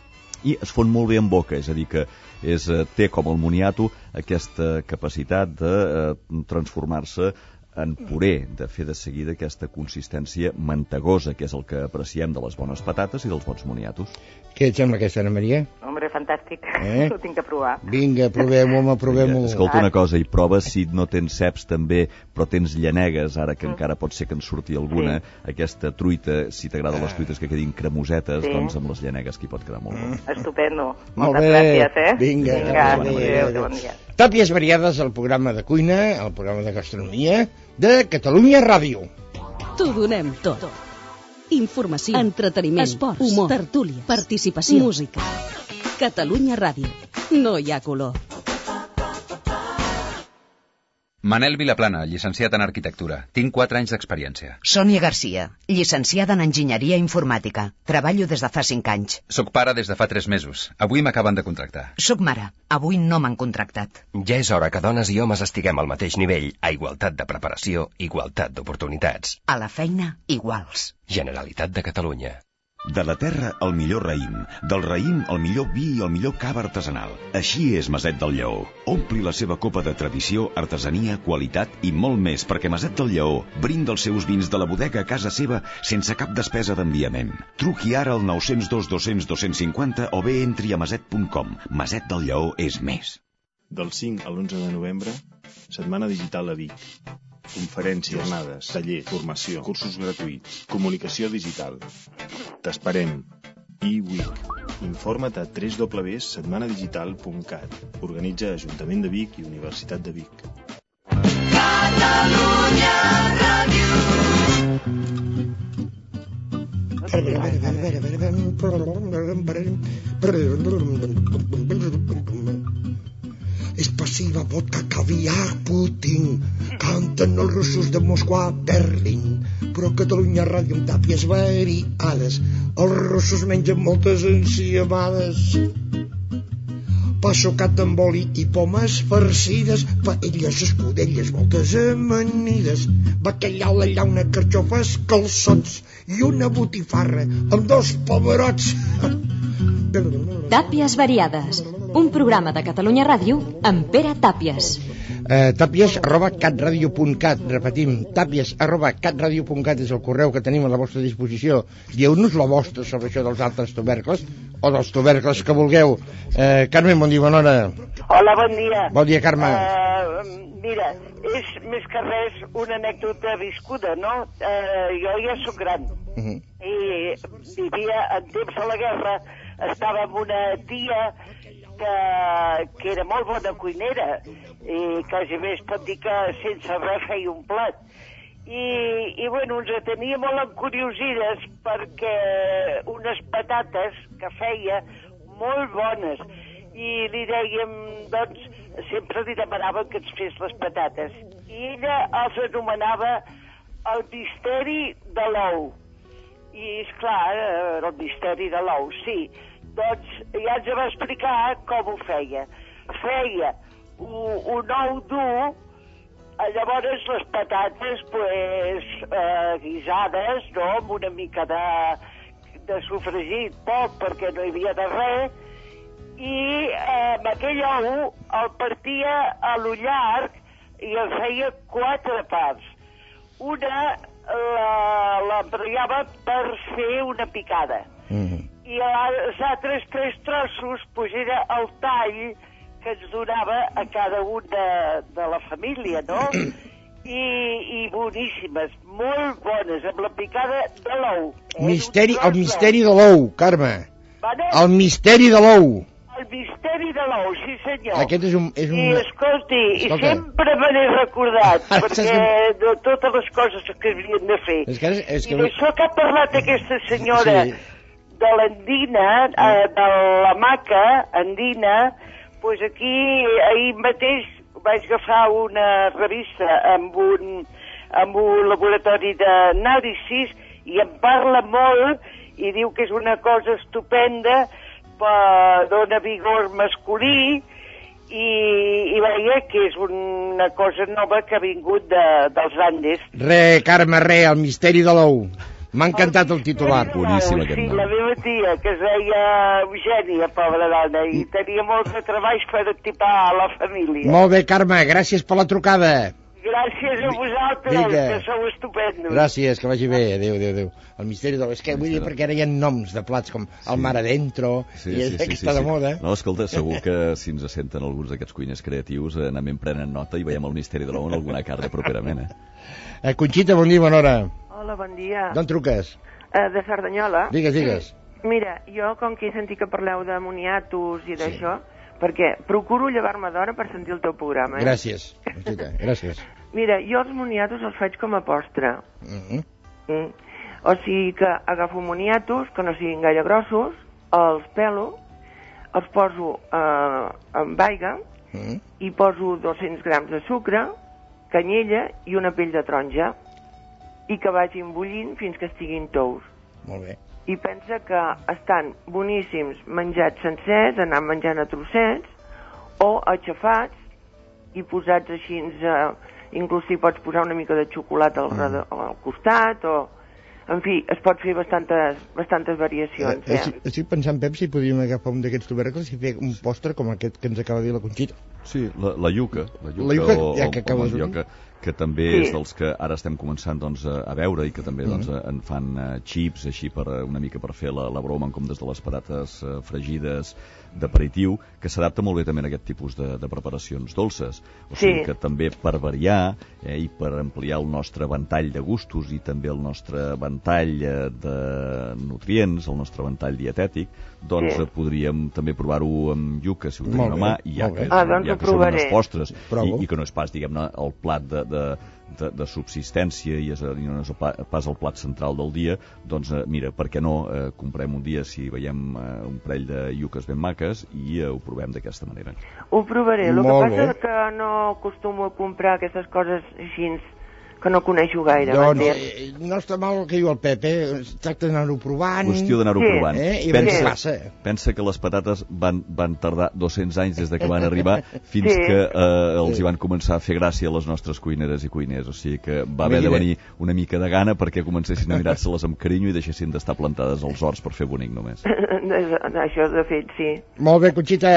i es fon molt bé en boca, és a dir que és, té com el moniato aquesta capacitat de eh, transformar-se en puré, de fer de seguida aquesta consistència mantegosa, que és el que apreciem de les bones patates i dels bons moniatos. Què et sembla aquesta, Anna Maria? Hombre, fantàstic, eh? ho tinc que provar. Vinga, provem-ho, home, provem-ho. Escolta una cosa, i prova si no tens ceps també, però tens llanegues, ara que mm. encara pot ser que en surti alguna, sí. aquesta truita, si t'agraden les truites que quedin cremosetes, sí. doncs amb les llanegues que hi pot quedar molt bo. Mm. Estupendo. Molt Moltes bé. gràcies, eh? Vinga, Vinga, bon adéu, bon dia. Tàpies variades, el programa de cuina, el programa de gastronomia de Catalunya Ràdio. T'ho donem tot. Informació, entreteniment, esports, humor, tertúlia, participació, música. Catalunya Ràdio. No hi ha color. Manel Vilaplana, llicenciat en arquitectura. Tinc quatre anys d'experiència. Sònia Garcia, llicenciada en enginyeria informàtica. Treballo des de fa cinc anys. Soc pare des de fa tres mesos. Avui m'acaben de contractar. Soc mare. Avui no m'han contractat. Ja és hora que dones i homes estiguem al mateix nivell, a igualtat de preparació, igualtat d'oportunitats. A la feina, iguals. Generalitat de Catalunya. De la terra, el millor raïm. Del raïm, el millor vi i el millor cava artesanal. Així és Maset del Lleó. Ompli la seva copa de tradició, artesania, qualitat i molt més, perquè Maset del Lleó brinda els seus vins de la bodega a casa seva sense cap despesa d'enviament. Truqui ara al nou zero dos, dos cents, dos cents cinquanta o bé entri a maset punt com. Maset del Lleó és més. Del cinc a l'onze de novembre, Setmana Digital a Vic. Conferències, jornades, tallers, formació, cursos gratuïts, comunicació digital. T'esperem. eWeek. Informa't a w w w punt setmana digital punt cat. Organitza Ajuntament de Vic i Universitat de Vic. Catalunya Ràdio. És passiva, vodka, caviar, Putin. Canten els russos de Moscua, Berlín. Però Catalunya Ràdio amb tàpies variades. Els russos mengen moltes enciamades. Pa sucat amb oli i pomes farcides, paelles, escudelles, moltes amanides, bacallà, la llauna, carxofes, calçots i una botifarra amb dos pebrots. Tàpies variades, un programa de Catalunya Ràdio amb Pere Tàpies. Eh, tàpies arroba catradio punt cat, repetim, tàpies arroba catradio punt cat és el correu que tenim a la vostra disposició. Dieu-nos la vostra sobre això dels altres tubercles, o dels tubercles que vulgueu. Eh, Carmen, bon dia, bona hora. Hola, bon dia. Bon dia, Carme. Uh, mira, és més que res una anècdota viscuda, no? Uh, jo ja sóc gran. Uh -huh. I vivia en temps de la guerra, estava amb una tia que, que era molt bona cuinera i quasi bé es pot dir que sense res feia un plat. I, i bueno, ens tenia molt encuriosides perquè unes patates que feia molt bones i li dèiem, doncs, sempre li demanàvem que ens fes les patates i ella els anomenava el misteri de l'ou. I esclar, el misteri de l'ou, sí. Doncs ja ens va explicar com ho feia. Feia un, un ou dur, llavors les patates pues, eh, guisades, no?, amb una mica de, de sofregit, poc, perquè no hi havia de res, i eh, amb aquell ou el partia a lo llarg i el feia quatre parts. Una l'emprenyava per fer una picada. Mm-hmm. I els altres tres trossos pues, era el tall que ens donava a cada un de, de la família, no? I, i boníssimes, molt bones, amb la picada de l'ou. Misteri, el misteri de l'ou, Carme. Vale? El misteri de l'ou. El misteri de l'ou, sí senyor. Aquest és un... És un... I escolti, Escolta. sempre me n'he recordat, perquè que... de totes les coses que havien de fer. És que, és que... I d'això que ha parlat aquesta senyora sí. de l'Andina, eh, de la maca Andina, doncs aquí, ahir mateix, vaig agafar una revista amb un, amb un laboratori d'anàlisis i em parla molt i diu que és una cosa estupenda, dona vigor masculí i, i veia que és una cosa nova que ha vingut de, dels Andes. Re, Carme, re, el misteri de l'ou. M'ha encantat el titular. Boníssim, aquest nom. Sí, la meva tia, que es deia Eugènia, pobra dona, i tenia molts de treballs per activar a la família. Molt bé, Carme, gràcies per la trucada. Gràcies a vosaltres, Vinga. Que sou estupendos. Gràcies, que vagi bé. Adéu, adéu, adéu. El misteri de l'ou. És que vull dir, perquè ara hi ha noms de plats com sí. el mar adentro, sí, i és sí, sí, que està sí, de sí. moda. No, escolta, segur que si ens senten alguns d'aquests cuiners creatius, eh, anem prenen nota i veiem el misteri de l'ou en alguna carta properament, eh? eh Conxita, bon dia, bona hora. Hola, bon dia. D'on truques? Uh, de Cerdanyola. Digues, digues. Mira, jo, com que he sentit que parleu de moniatos i d'això, sí. perquè procuro llevar-me d'hora per sentir el teu programa. Eh? Gràcies, Conxita, gràcies. Mira, jo els moniatos els faig com a postre. Mm-hmm. Mm. O sigui que agafo moniatos, que no siguin gaire grossos, els pelo, els poso eh, amb aigua mm. i poso dos-cents grams de sucre, canyella i una pell de taronja, i que vagin bullint fins que estiguin tous. Molt bé. I pensa que estan boníssims menjats sencers, anar menjant a trossets, o aixafats i posats així, eh, inclús hi pots posar una mica de xocolata al, mm. al costat, o... En fi, es pot fer bastantes, bastantes variacions. Eh, eh? Estic pensant, Pep, si podríem agafar un d'aquests tubercles i fer un postre com aquest que ens acaba de dir la Conxita. Sí, la, la yuca. La yuca, la yuca o, ja que o mandioca, que també sí. és dels que ara estem començant doncs, a veure i que també doncs, mm-hmm. en fan uh, xips així per, una mica per fer la, la broma en comptes de les patates uh, fregides d'aperitiu, que s'adapta molt bé també a aquest tipus de, de preparacions dolces. O sigui sí. que també per variar eh, i per ampliar el nostre ventall de gustos i també el nostre ventall eh, de nutrients, el nostre ventall dietètic, doncs sí. podríem també provar-ho amb yuca, si ho tenim a mà, i ja que, ah, doncs ja que són unes postres, i, i que no és pas, diguem-ne, el plat de, de, de, de subsistència i, és, i no és pas el plat central del dia, doncs eh, mira, per què no eh, comprem un dia si veiem eh, un parell de yuques ben maques i eh, ho provem d'aquesta manera. Ho provaré, el que passa és que no acostumo a comprar aquestes coses així que no coneixo gaire. Doncs eh, no està mal el que diu el Pep, eh? Es tracta d'anar-ho provant. Qüestió d'anar-ho sí. provant. Eh? I pensa, passa. pensa que les patates van, van tardar dos-cents anys des de que van arribar fins sí. que eh, els sí. hi van començar a fer gràcia a les nostres cuineres i cuiners. O sigui que va haver de venir una mica de gana perquè comencessin a mirar-se-les amb carinyo i deixessin d'estar plantades als horts per fer bonic només. Això de fet, sí. Molt bé, Conxita.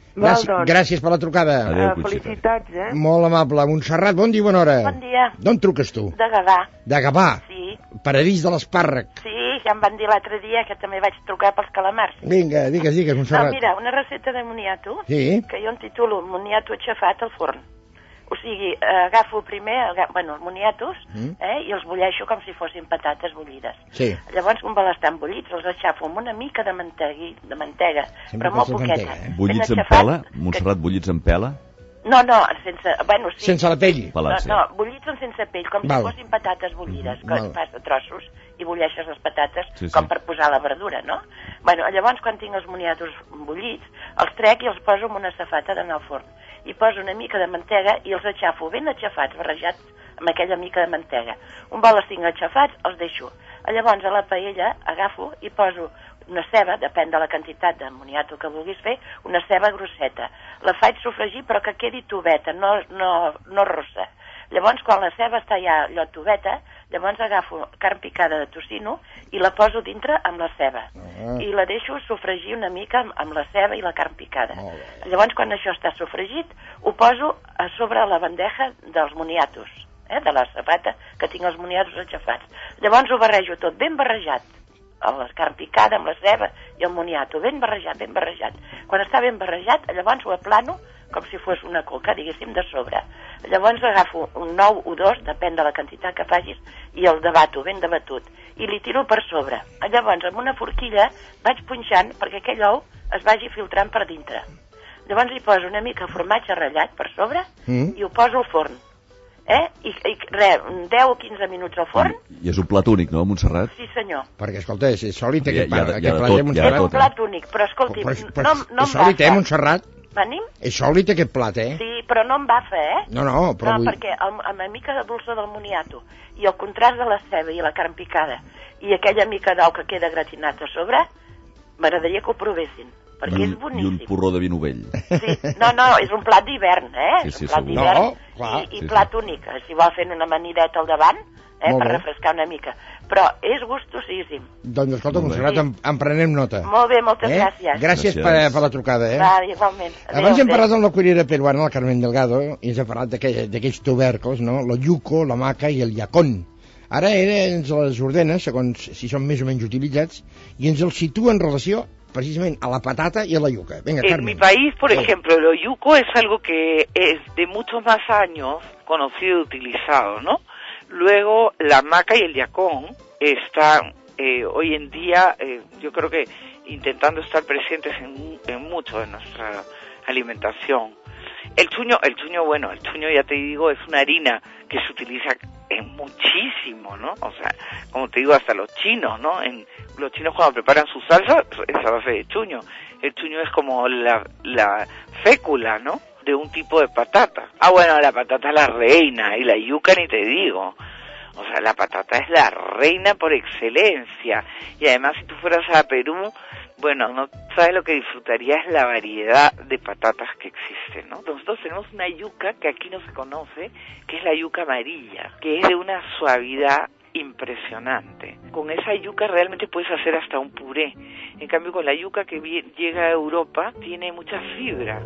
Val, doncs. Gràcies per la trucada. Adéu, uh, felicitats, eh? Molt amable. Montserrat, bon dia i bona hora. Bon dia. D'on truques tu? De Gavà. De Gavà? Sí. Paradís de l'espàrrec. Sí, ja em van dir l'altre dia que també vaig trucar pels calamars. Vinga, digues, digues, Montserrat. No, mira, una recepta de moniato, sí. que jo en titulo moniato aixafat al forn. O sigui, eh, agafo primer agafo, bueno, els moniatos mm. eh, i els bulleixo com si fossin patates bullides. Sí. Llavors, quan estan bullits, els aixafo amb una mica de mantega, de mantega però molt poqueta. Mantega, eh? Bullits en pela? Montserrat, que... bullits en pela? No, no, sense... Bueno, sí. Sense la pell? No, no, bullits sense pell, com Val. si fossin patates bullides, mm, que fas de trossos i bulleixes les patates sí, sí. com per posar la verdura, no? Bueno, llavors, quan tinc els moniatos bullits, els trec i els poso en una safata d'anar al forn. I poso una mica de mantega i els aixafo ben aixafats, barrejats amb aquella mica de mantega. Un vol els tinc aixafats, els deixo. Llavors, a la paella agafo i poso una ceba, depèn de la quantitat de moniato que vulguis fer, una ceba grosseta. La faig sofregir però que quedi tubeta, no, no, no rossa. Llavors, quan la ceba està ja allò tubeta, llavors agafo carn picada de tocino i la poso dintre amb la ceba. Ah. I la deixo sofregir una mica amb la ceba i la carn picada. Llavors, quan això està sofregit, ho poso a sobre la bandeja dels moniatos, eh, de la safata que tinc els moniatos aixafats. Llavors ho barrejo tot ben barrejat, la carn picada amb la ceba i el moniato, ben barrejat, ben barrejat. Quan està ben barrejat, llavors ho aplano com si fos una coca, diguéssim, de sobre. Llavors agafo un nou o dos, depèn de la quantitat que facis, i el debato, ben debatut, i li tiro per sobre. Llavors, amb una forquilla vaig punxant perquè aquell ou es vagi filtrant per dintre. Llavors hi poso una mica de formatge ratllat per sobre mm. i ho poso al forn. Eh? I, i res, deu o quinze minuts al forn. I és un plat únic, no, Montserrat? Sí, senyor. Perquè, escolta, és sòlid aquest plat, aquest plat de Montserrat. És un plat únic, però escolti, però, però, no, no és sòlid, eh, Montserrat? Venim? És sòlid aquest plat, eh? Sí, però no em bafa, eh? No, no, però... No, vull... perquè el, amb la mica de dolçor del moniato i el contrast de la ceba i la carn picada i aquella mica d'ou que queda gratinat a sobre, m'agradaria que ho provessin, perquè I, és boníssim. I un porró de vi novell. Sí, no, no, és un plat d'hivern, eh? Sí, sí, un plat segur. d'hivern no, clar. i, i sí, plat sí. únic, si vol fent una amanideta al davant, eh, Molt per bé. refrescar una mica. Però és gustosíssim. Doncs escolta, Montserrat, en, en prenem nota. Molt bé, moltes eh? gràcies. Gràcies, gràcies. Per, per la trucada, eh? Va, igualment. Adéu, Abans hem adéu. parlat amb la cuinera peruana, el Carmen Delgado, i ens ha parlat d'aquells tubercles, no? Lo yuco, la maca i el yacón. Ara era, ens les ordena, segons si són més o menys utilitzats, i ens els situa en relació precisamente a la patata y a la yuca. Venga, en Carmen. mi país, por sí. ejemplo, el oyuco es algo que es de muchos más años conocido y utilizado, ¿no? Luego, la maca y el yacón están eh, hoy en día, eh, yo creo que intentando estar presentes en, en mucho de nuestra alimentación. El chuño, el chuño, bueno, el chuño ya te digo, es una harina que se utiliza en muchísimo, ¿no? O sea, como te digo, hasta los chinos, ¿no? En, los chinos cuando preparan su salsa es a base de chuño. El chuño es como la, la fécula, ¿no? De un tipo de patata. Ah, bueno, la patata es la reina, y la yuca ni te digo. O sea, la patata es la reina por excelencia. Y además, si tú fueras a Perú, bueno, no sabes lo que disfrutarías, la variedad de patatas que existen, ¿no? Nosotros tenemos una yuca que aquí no se conoce, que es la yuca amarilla, que es de una suavidad impresionante. Con esa yuca realmente puedes hacer hasta un puré. En cambio, con la yuca que llega a Europa, tiene mucha fibra.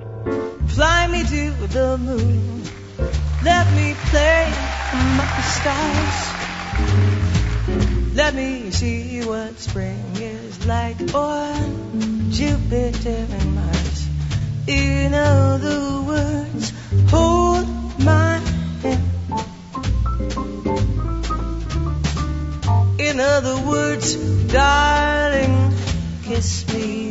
Fly me to the moon, let me play among the stars, let me see what spring is like on Jupiter and Mars. In other words, hold my hand. In other words, darling, kiss me.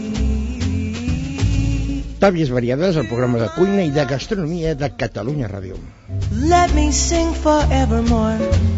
Tàvies variades, el programa de cuina i de gastronomia de Catalunya Ràdio. Let me sing forevermore.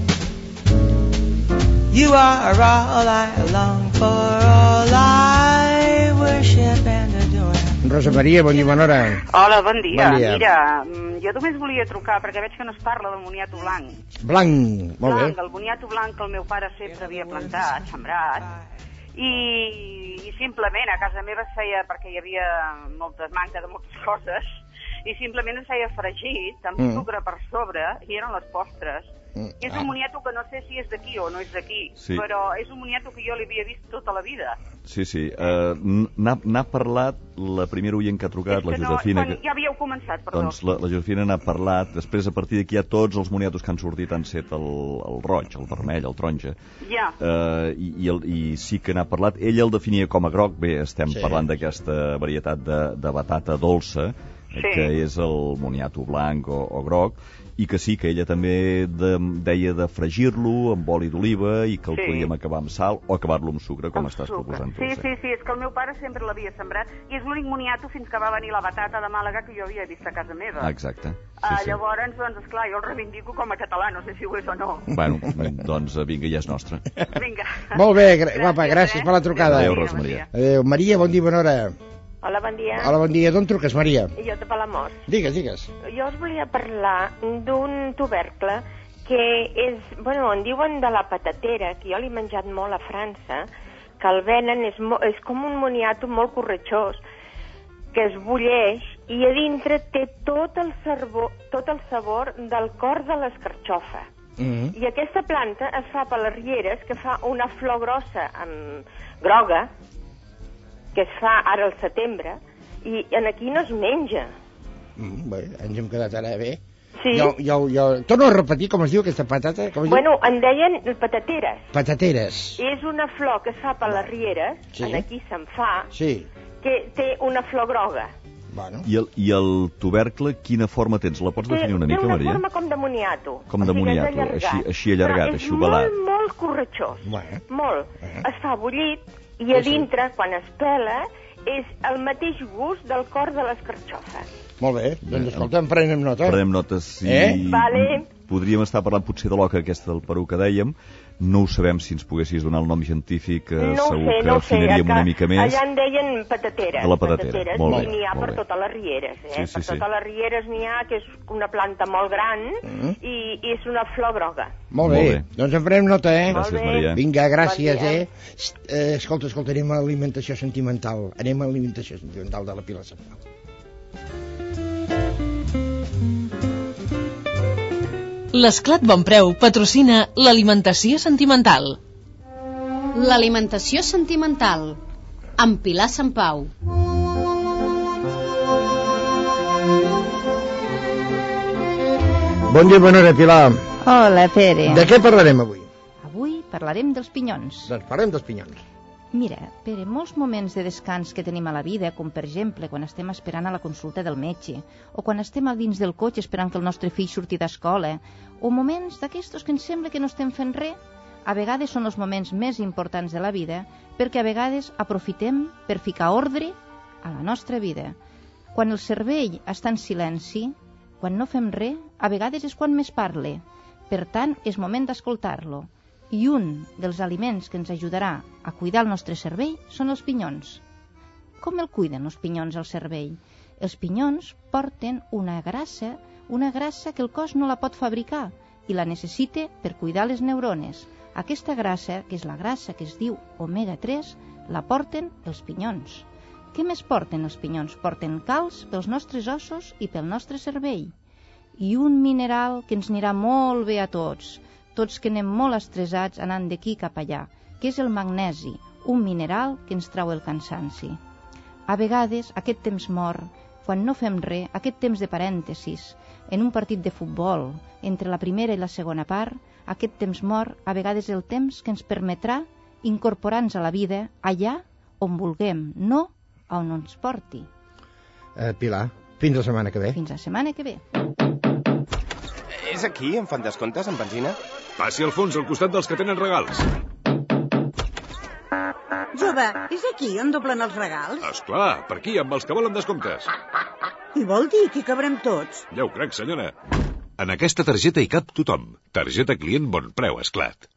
You are all I long for, all I worship and adore. Rosa Maria, bon dia, bona hora. Hola, bon dia. Bon dia. Mira, jo només volia trucar perquè veig que no es parla del moniato blanc. Blanc, molt blanc, bé. el moniato blanc que el meu pare sempre havia plantat, sembrat, i, i simplement a casa meva es feia, perquè hi havia molta manca de moltes coses, i simplement es feia fregit amb mm. sucre per sobre, i eren les postres, Mm. És un moniato que no sé si és d'aquí o no és d'aquí, sí. però és un moniato que jo l'havia vist tota la vida. Sí, sí. Uh, n'ha parlat la primera oient que ha trucat, la Josefina... No, que... ja havíeu començat, perdó. Doncs la, la Josefina n'ha parlat, després a partir d'aquí ja tots els moniatos que han sortit han set el, el roig, el vermell, el taronja. Ja. Uh, i, i, el, I sí que n'ha parlat. Ella el definia com a groc, bé, estem sí. parlant d'aquesta varietat de, de batata dolça, sí. que és el moniato blanc o, o groc, i que sí, que ella també de, deia de fregir-lo amb oli d'oliva i que el sí. podíem acabar amb sal o acabar-lo amb sucre, com amb estàs sucre. proposant tu. Sí, sí, sí, és que el meu pare sempre l'havia sembrat i és l'únic moniato fins que va venir la batata de Màlaga que jo havia vist a casa meva. Ah, exacte. Sí, uh, sí. Llavors, doncs, esclar, jo el reivindico com a català, no sé si ho és o no. Bueno, doncs vinga, ja és nostre. Vinga. Molt bé, gràcies, guapa, gràcies eh? per la trucada. Adéu, Rosa Maria. Adéu. Maria, bon dia, bona hora. Hola, bon dia. Hola, bon dia. D'on truques, Maria? Jo de Palamós. Digues, digues. Jo us volia parlar d'un tubercle que és, bueno, en diuen de la patatera, que jo l'he menjat molt a França, que el venen, és, mo, és com un moniato molt corretxós, que es bulleix i a dintre té tot el, servo, tot el sabor del cor de l'escarxofa. Mm-hmm. I aquesta planta es fa per les rieres, que fa una flor grossa amb groga, que es fa ara al setembre, i en aquí no es menja. Mm, bé, ens hem quedat ara bé. Sí. Jo, jo, jo... Torno a repetir com es diu aquesta patata? Com es bueno, diu? en deien patateres. Patateres. És una flor que es fa per les rieres, sí. en aquí se'n fa, sí. que té una flor groga. Bueno. I, el, I el tubercle, quina forma tens? La pots definir una mica, Maria? Té una forma com de moniato. Com de moniato, així, així allargat, així ovalat. És molt, molt corretxós. Bueno. Molt. Uh -huh. Es fa bullit, i a dintre, quan es pela, és el mateix gust del cor de l'escarxofa. Molt bé, doncs escolta, en prenem nota. Prenem nota, sí. Eh? Vale. Podríem estar parlant potser de l'oca aquesta del Perú que dèiem. No ho sabem si ens poguessis donar el nom científic, no segur sé, que no afinaríem sé, una mica més. Allà en deien patateres. De la patatera, patateres, molt bé. I n'hi ha per bé. totes les rieres, eh? Sí, sí, per sí. totes les rieres n'hi ha, que és una planta molt gran, mm. i, i és una flor groga. Molt bé. molt bé, doncs en prenem nota, eh? Gràcies, Maria. Vinga, gràcies, bon eh? eh? Escolta, escolta, anem a l'alimentació sentimental. Anem a l'alimentació sentimental de la Pilar Sant Pau. L'Esclat Bonpreu patrocina l'alimentació sentimental. L'alimentació sentimental, amb Pilar Sant Pau. Bon dia, bona hora, Pilar. Hola, Pere. De què parlarem avui? Avui parlarem dels pinyons. Doncs parlem dels pinyons. Mira, Pere, molts moments de descans que tenim a la vida, com per exemple quan estem esperant a la consulta del metge, o quan estem a dins del cotxe esperant que el nostre fill surti d'escola, o moments d'aquestos que ens sembla que no estem fent res, a vegades són els moments més importants de la vida perquè a vegades aprofitem per ficar ordre a la nostra vida. Quan el cervell està en silenci, quan no fem res, a vegades és quan més parle. Per tant, és moment d'escoltar-lo. I un dels aliments que ens ajudarà a cuidar el nostre cervell són els pinyons. Com el cuiden els pinyons al cervell? Els pinyons porten una grassa, una grassa que el cos no la pot fabricar i la necessita per cuidar les neurones. Aquesta grassa, que és la grassa que es diu omega tres, la porten els pinyons. Què més porten els pinyons? Porten calç pels nostres ossos i pel nostre cervell. I un mineral que ens anirà molt bé a tots, tots que anem molt estressats anant d'aquí cap allà, que és el magnesi, un mineral que ens trau el cansanci. A vegades, aquest temps mort, quan no fem res, aquest temps de parèntesis, en un partit de futbol, entre la primera i la segona part, aquest temps mort, a vegades el temps que ens permetrà incorporar-nos a la vida allà on vulguem, no on ens porti. Eh, Pilar, fins la setmana que ve. Fins la setmana que ve. És aquí, em fan descomptes en benzina? Passi al fons, al costat dels que tenen regals. Jove, és aquí on doblen els regals? Esclar, per aquí, amb els que volen descomptes. I vol dir que hi cabrem tots? Ja ho crec, senyora. En aquesta targeta hi cap tothom. Targeta client bon preu, Esclat.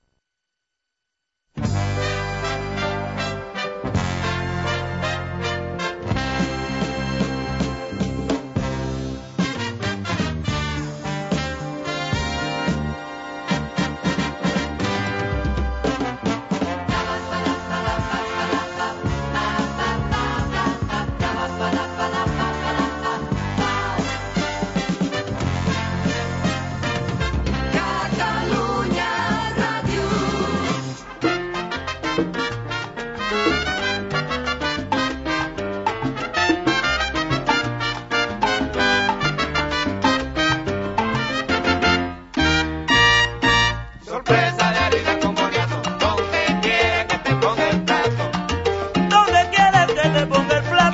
Catalunya.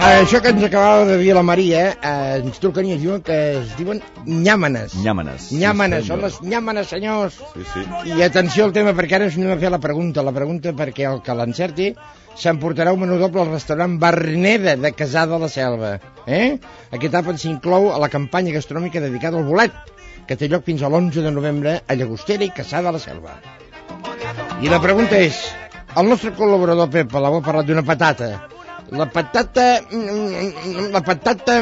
Això que ens acabava de dir la Maria, eh, ens truquen i ens diuen que es diuen nyàmanes. Nyàmanes. Nyàmanes, sí, són les nyàmanes, senyors. Sí, sí. I atenció al tema, perquè ara us anem a fer la pregunta. La pregunta perquè el que l'encerti s'emportarà un menú doble al restaurant Verneda de Cassà de la Selva. Eh? Aquest àpat s'inclou a la campanya gastronòmica dedicada al bolet, que té lloc fins a l'onze de novembre a Llagostera i Cassà de la Selva. I la pregunta és, el nostre col·laborador Pep Palau ha parlat d'una patata. La patata... La patata...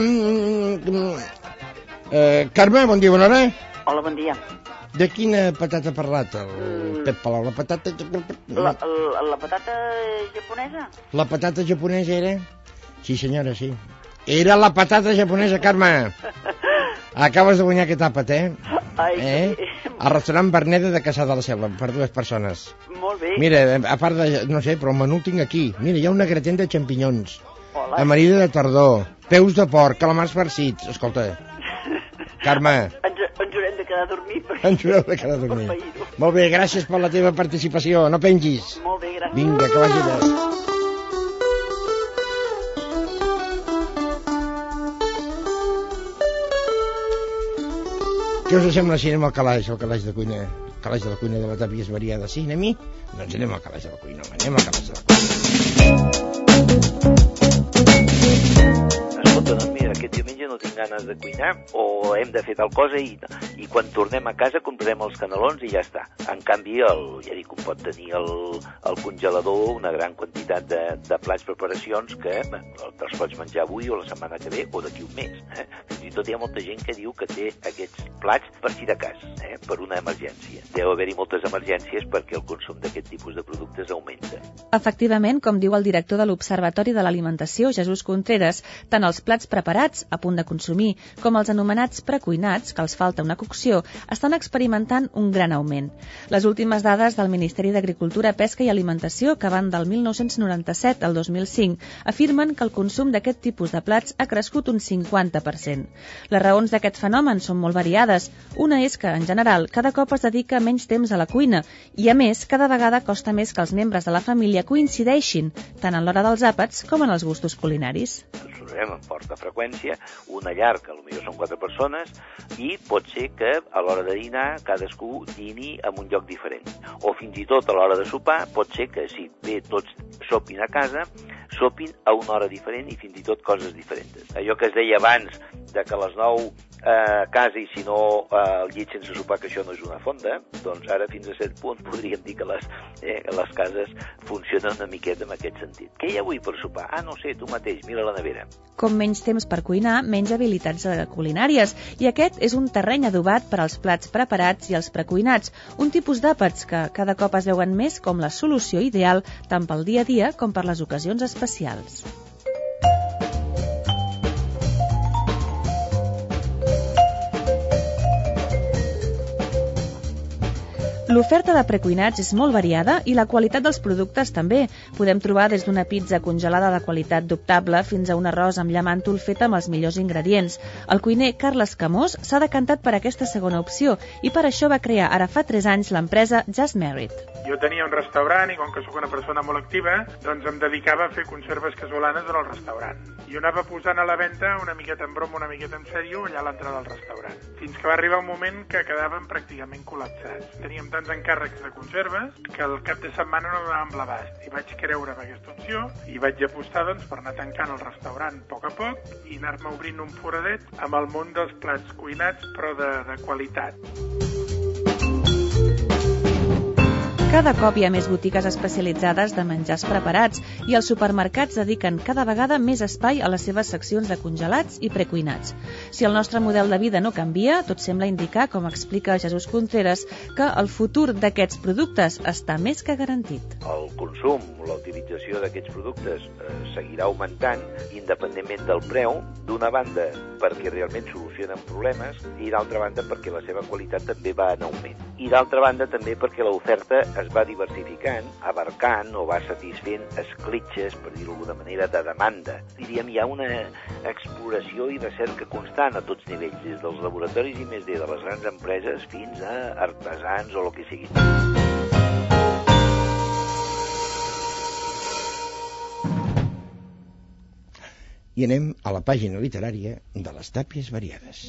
Eh, Carme, bon dia, bona hora. Hola, bon dia. De quina patata ha parlat el mm. Pep Palau? La patata... La, la, la patata japonesa? La patata japonesa era? Sí, senyora, sí. Era la patata japonesa, Carme. Acabes de guanyar aquest àpat, eh? Ai, eh? Al restaurant Verneda de Cassà de la Selva, per dues persones. Molt bé. Mira, a part de... No sé, però el menú el tinc aquí. Mira, hi ha una gratent de xampinyons. Hola. Amanida de tardor. Peus de porc, calamars farcits. Escolta, Carme. Ens, ens haurem de quedar a dormir. Per... Ens haurem de quedar a dormir. Molt bé, gràcies per la teva participació. No pengis. Molt bé, gràcies. Vinga, que vagi bé. Què us sembla si anem al calaix, al calaix de cuina, al calaix de la cuina de la Tàpies Variada? Sí, anem-hi? Doncs anem al calaix de la cuina, home, anem al calaix de la cuina. Escolta, doncs mira, aquest diumenge no tinc ganes de cuinar o hem de fer tal cosa i, i quan tornem a casa comprarem els canelons i ja està. En canvi, el, ja dic, un pot tenir el, el congelador una gran quantitat de, de plats, preparacions que bé, te'ls pots menjar avui o la setmana que ve o d'aquí un mes. Eh? Fins i tot hi ha molta gent que diu que té aquests plats per si de cas, eh? Per una emergència. Deu haver-hi moltes emergències perquè el consum d'aquest tipus de productes augmenta. Efectivament, com diu el director de l'Observatori de l'Alimentació, Jesús Contreras, tant els plats preparats, a punt de consumir, com els anomenats precuinats, que els falta una cocció, estan experimentant un gran augment. Les últimes dades del Ministeri d'Agricultura, Pesca i Alimentació, que van del mil nou-cents noranta-set al dos mil cinc, afirmen que el consum d'aquest tipus de plats ha crescut un cinquanta per cent. Les raons d'aquest fenomen són molt variades. Una és que, en general, cada cop es dedica menys temps a la cuina i, a més, cada vegada costa més que els membres de la família coincideixin, tant en l'hora dels àpats com en els gustos culinaris. Ens trobem amb forta freqüència una llar que potser són quatre persones i pot ser que a l'hora de dinar cadascú dini en un lloc diferent. O fins i tot a l'hora de sopar pot ser que si bé tots sopin a casa, sopin a una hora diferent i fins i tot coses diferents. Allò que es deia abans de que a les nou a casa i si no al llit sense sopar, que això no és una fonda, doncs ara fins a cert punt podríem dir que les, eh, les cases funcionen una miqueta en aquest sentit. Què hi ha avui per sopar? Ah, no sé, tu mateix, mira la nevera. Com menys temps per cuinar, menys habilitats culinàries, i aquest és un terreny adobat per als plats preparats i els precuinats, un tipus d'àpats que cada cop es veuen més com la solució ideal tant pel dia a dia com per les ocasions especials. L'oferta de precuinats és molt variada i la qualitat dels productes també. Podem trobar des d'una pizza congelada de qualitat dubtable fins a un arròs amb llamàntol fet amb els millors ingredients. El cuiner Carles Camós s'ha decantat per aquesta segona opció i per això va crear ara fa tres anys l'empresa Just Merit. Jo tenia un restaurant i com que sóc una persona molt activa, doncs em dedicava a fer conserves casolanes en el restaurant. I jo anava posant a la venda una miqueta en broma, una miqueta en sèrio, allà a l'entrada del restaurant. Fins que va arribar un moment que quedàvem pràcticament col·lapsats. Teníem tants encàrrecs de conserves que al cap de setmana no donàvem l'abast. I vaig creure en aquesta opció i vaig apostar doncs, per anar tancant el restaurant a poc a poc i anar-me obrint un foradet amb el món dels plats cuinats però de, de qualitat. Cada cop hi ha més botigues especialitzades de menjars preparats i els supermercats dediquen cada vegada més espai a les seves seccions de congelats i precuinats. Si el nostre model de vida no canvia, tot sembla indicar, com explica Jesús Contreras, que el futur d'aquests productes està més que garantit. El consum, la utilització d'aquests productes eh, seguirà augmentant independentment del preu, d'una banda perquè realment solucionen problemes i d'altra banda perquè la seva qualitat també va en augment. I d'altra banda també perquè l'oferta es va diversificant, abarcant o va satisfent escletxes, per dir-ho d'alguna manera, de demanda. Diríem, hi ha una exploració i recerca constant a tots nivells, des dels laboratoris i més de les grans empreses fins a artesans o el que sigui. I i anem a la pàgina literària de les Tàpies Variades.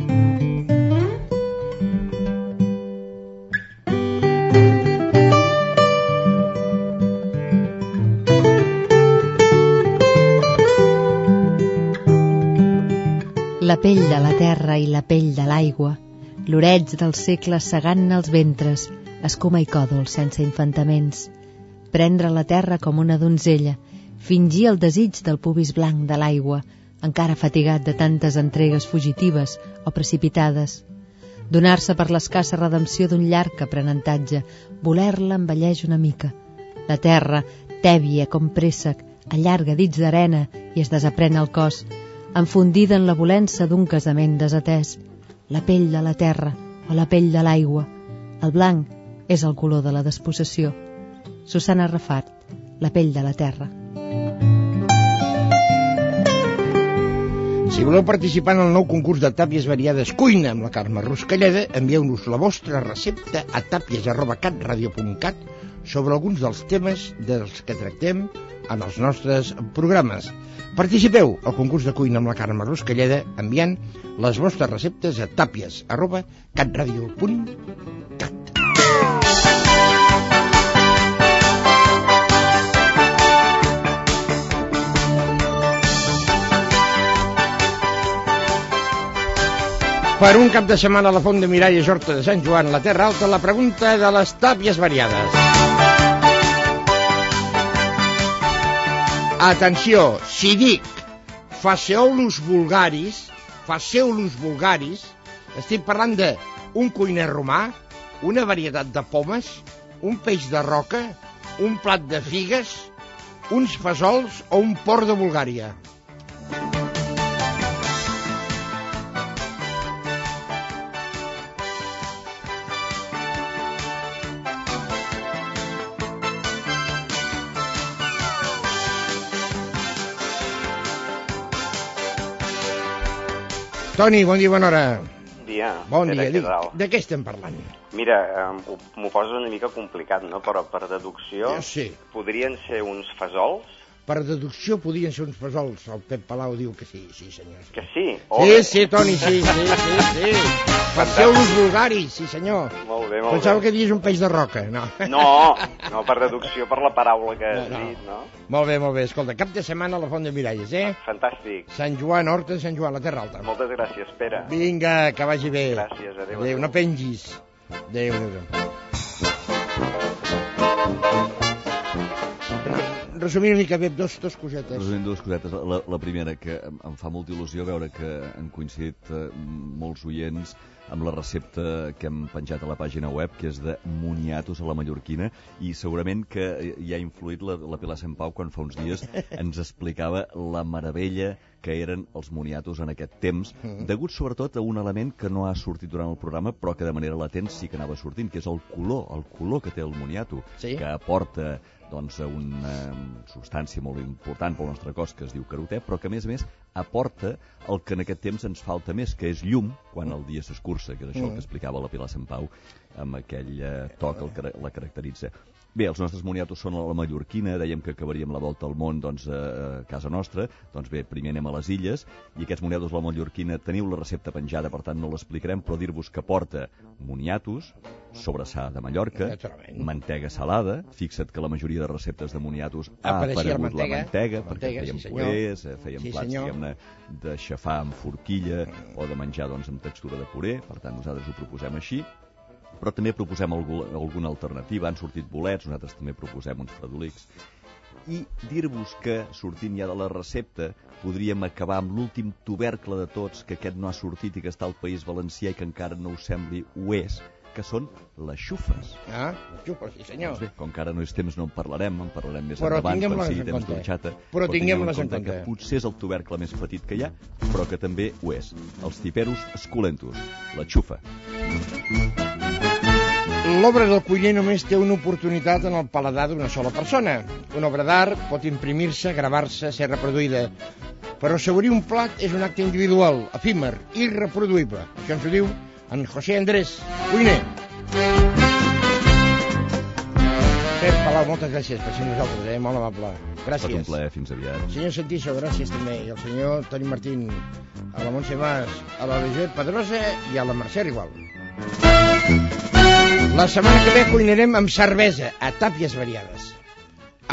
La pell de la terra i la pell de l'aigua, l'oreig dels segles segant els ventres, escuma i còdols sense infantaments. Prendre la terra com una donzella, fingir el desig del pubis blanc de l'aigua, encara fatigat de tantes entregues fugitives o precipitades. Donar-se per l'escassa redempció d'un llarg aprenentatge, voler-la envelleix una mica. La terra, tèbia com préssec, allarga dits d'arena i es desaprèn el cos, enfundida en la volença d'un casament desatès. La pell de la terra o la pell de l'aigua. El blanc és el color de la despossessió. Susana Rafart, La pell de la terra. Si voleu participar en el nou concurs de Tàpies Variades Cuina amb la Carme Ruscalleda, envieu-nos la vostra recepta a tàpies arroba catradio punt cat sobre alguns dels temes dels que tractem en els nostres programes. Participeu al concurs de cuina amb la Carme Ruscalleda enviant les vostres receptes a tàpies arroba catradio punt cat. Per un cap de setmana a la Font de Miralles, Horta de Sant Joan, la Terra Alta, la pregunta de les Tàpies Variades. Atenció, si dic faseolus vulgaris, faseolus vulgaris, estic parlant de un cuiner romà, una varietat de pomes, un peix de roca, un plat de figues, uns fesols o un porc de Bulgària. Toni, bon dia, bona hora. Bon dia. Bon dia. De, de què estem parlant? Mira, m'ho posa una mica complicat, no? Però per deducció jo sí. Podrien ser uns fesols? Per deducció podrien ser uns fesols. El Pep Palau diu que sí, sí senyor. Que sí? Oh, sí, sí, Toni, sí, sí, sí, sí. Faseolus vulgaris, sí senyor. Molt bé, molt Pensava bé. que dius un peix de roca, no? No, no, per deducció, per la paraula que has no, no. dit, no? Molt bé, molt bé. Escolta, cap de setmana a la Font de Miralles, eh? Fantàstic. Sant Joan, Horta de Sant Joan, la Terra Alta. Moltes gràcies, Pere. Vinga, que vagi bé. Gràcies, adéu. Adéu, no pengis. Adéu, adéu. Resumint una mica, Pep, dos, dos cosetes. Resumint dues cosetes. La, la primera, que em, em fa molta il·lusió veure que han coincidit eh, molts oients amb la recepta que hem penjat a la pàgina web, que és de moniatos a la mallorquina, i segurament que hi ha influït la, la Pilar Sant Pau quan fa uns dies ens explicava la meravella que eren els moniatos en aquest temps, degut sobretot a un element que no ha sortit durant el programa, però que de manera latent sí que anava sortint, que és el color, el color que té el moniato, sí? Que aporta doncs, una substància molt important pel nostre cos, que es diu carotè, però que a més a més aporta el que en aquest temps ens falta més, que és llum, quan el dia s'escurça, que és això que explicava la Pilar Sant Pau, amb aquell eh, toc que la caracteritza. Bé, els nostres moniatos són a la mallorquina, dèiem que acabaríem la volta al món doncs, a casa nostra, doncs bé, primer anem a les illes, i aquests moniatos a la mallorquina teniu la recepta penjada, per tant no l'explicarem, però dir-vos que porta moniatos, sobrassà de Mallorca, mantega salada, fixa't que la majoria de receptes de moniatos ha aparegut la mantega, perquè fèiem purés, fèiem plats, diguem-ne, de xafar amb forquilla, o de menjar doncs, amb textura de puré, per tant nosaltres ho proposem així. Però també proposem alguna alternativa, han sortit bolets, nosaltres també proposem uns fredolics. I dir-vos que, sortint ja de la recepta, podríem acabar amb l'últim tubercle de tots, que aquest no ha sortit i que està al País Valencià i que encara no us sembli, ho és, que són les xufes. Ah, les xufes, sí senyor. Doncs bé, com que ara no és temps no en parlarem, en parlarem més però endavant, quan sigui en temps d'orxata. Però, però tinguem-les en compte. Que potser és el tubercle més petit que hi ha, però que també ho és. Els tiperos esculentos, la xufa. L'obra del cuiner només té una oportunitat en el paladar d'una sola persona. Una obra d'art pot imprimir-se, gravar-se, ser reproduïda. Però assaborir un plat és un acte individual, efímer, irreproduïble. Això ens ho diu en José Andrés, cuiner. Pep Palau, moltes gràcies per ser nosaltres, eh? Molt amable. Gràcies. Per un plaer, fins aviat. Senyor Santiso, gràcies també. I el senyor Toni Martín, a la Montse Mas, a la Elisabet Pedrosa i a la Mercè Rigual. La setmana que ve cuinarem amb cervesa, a tàpies variades.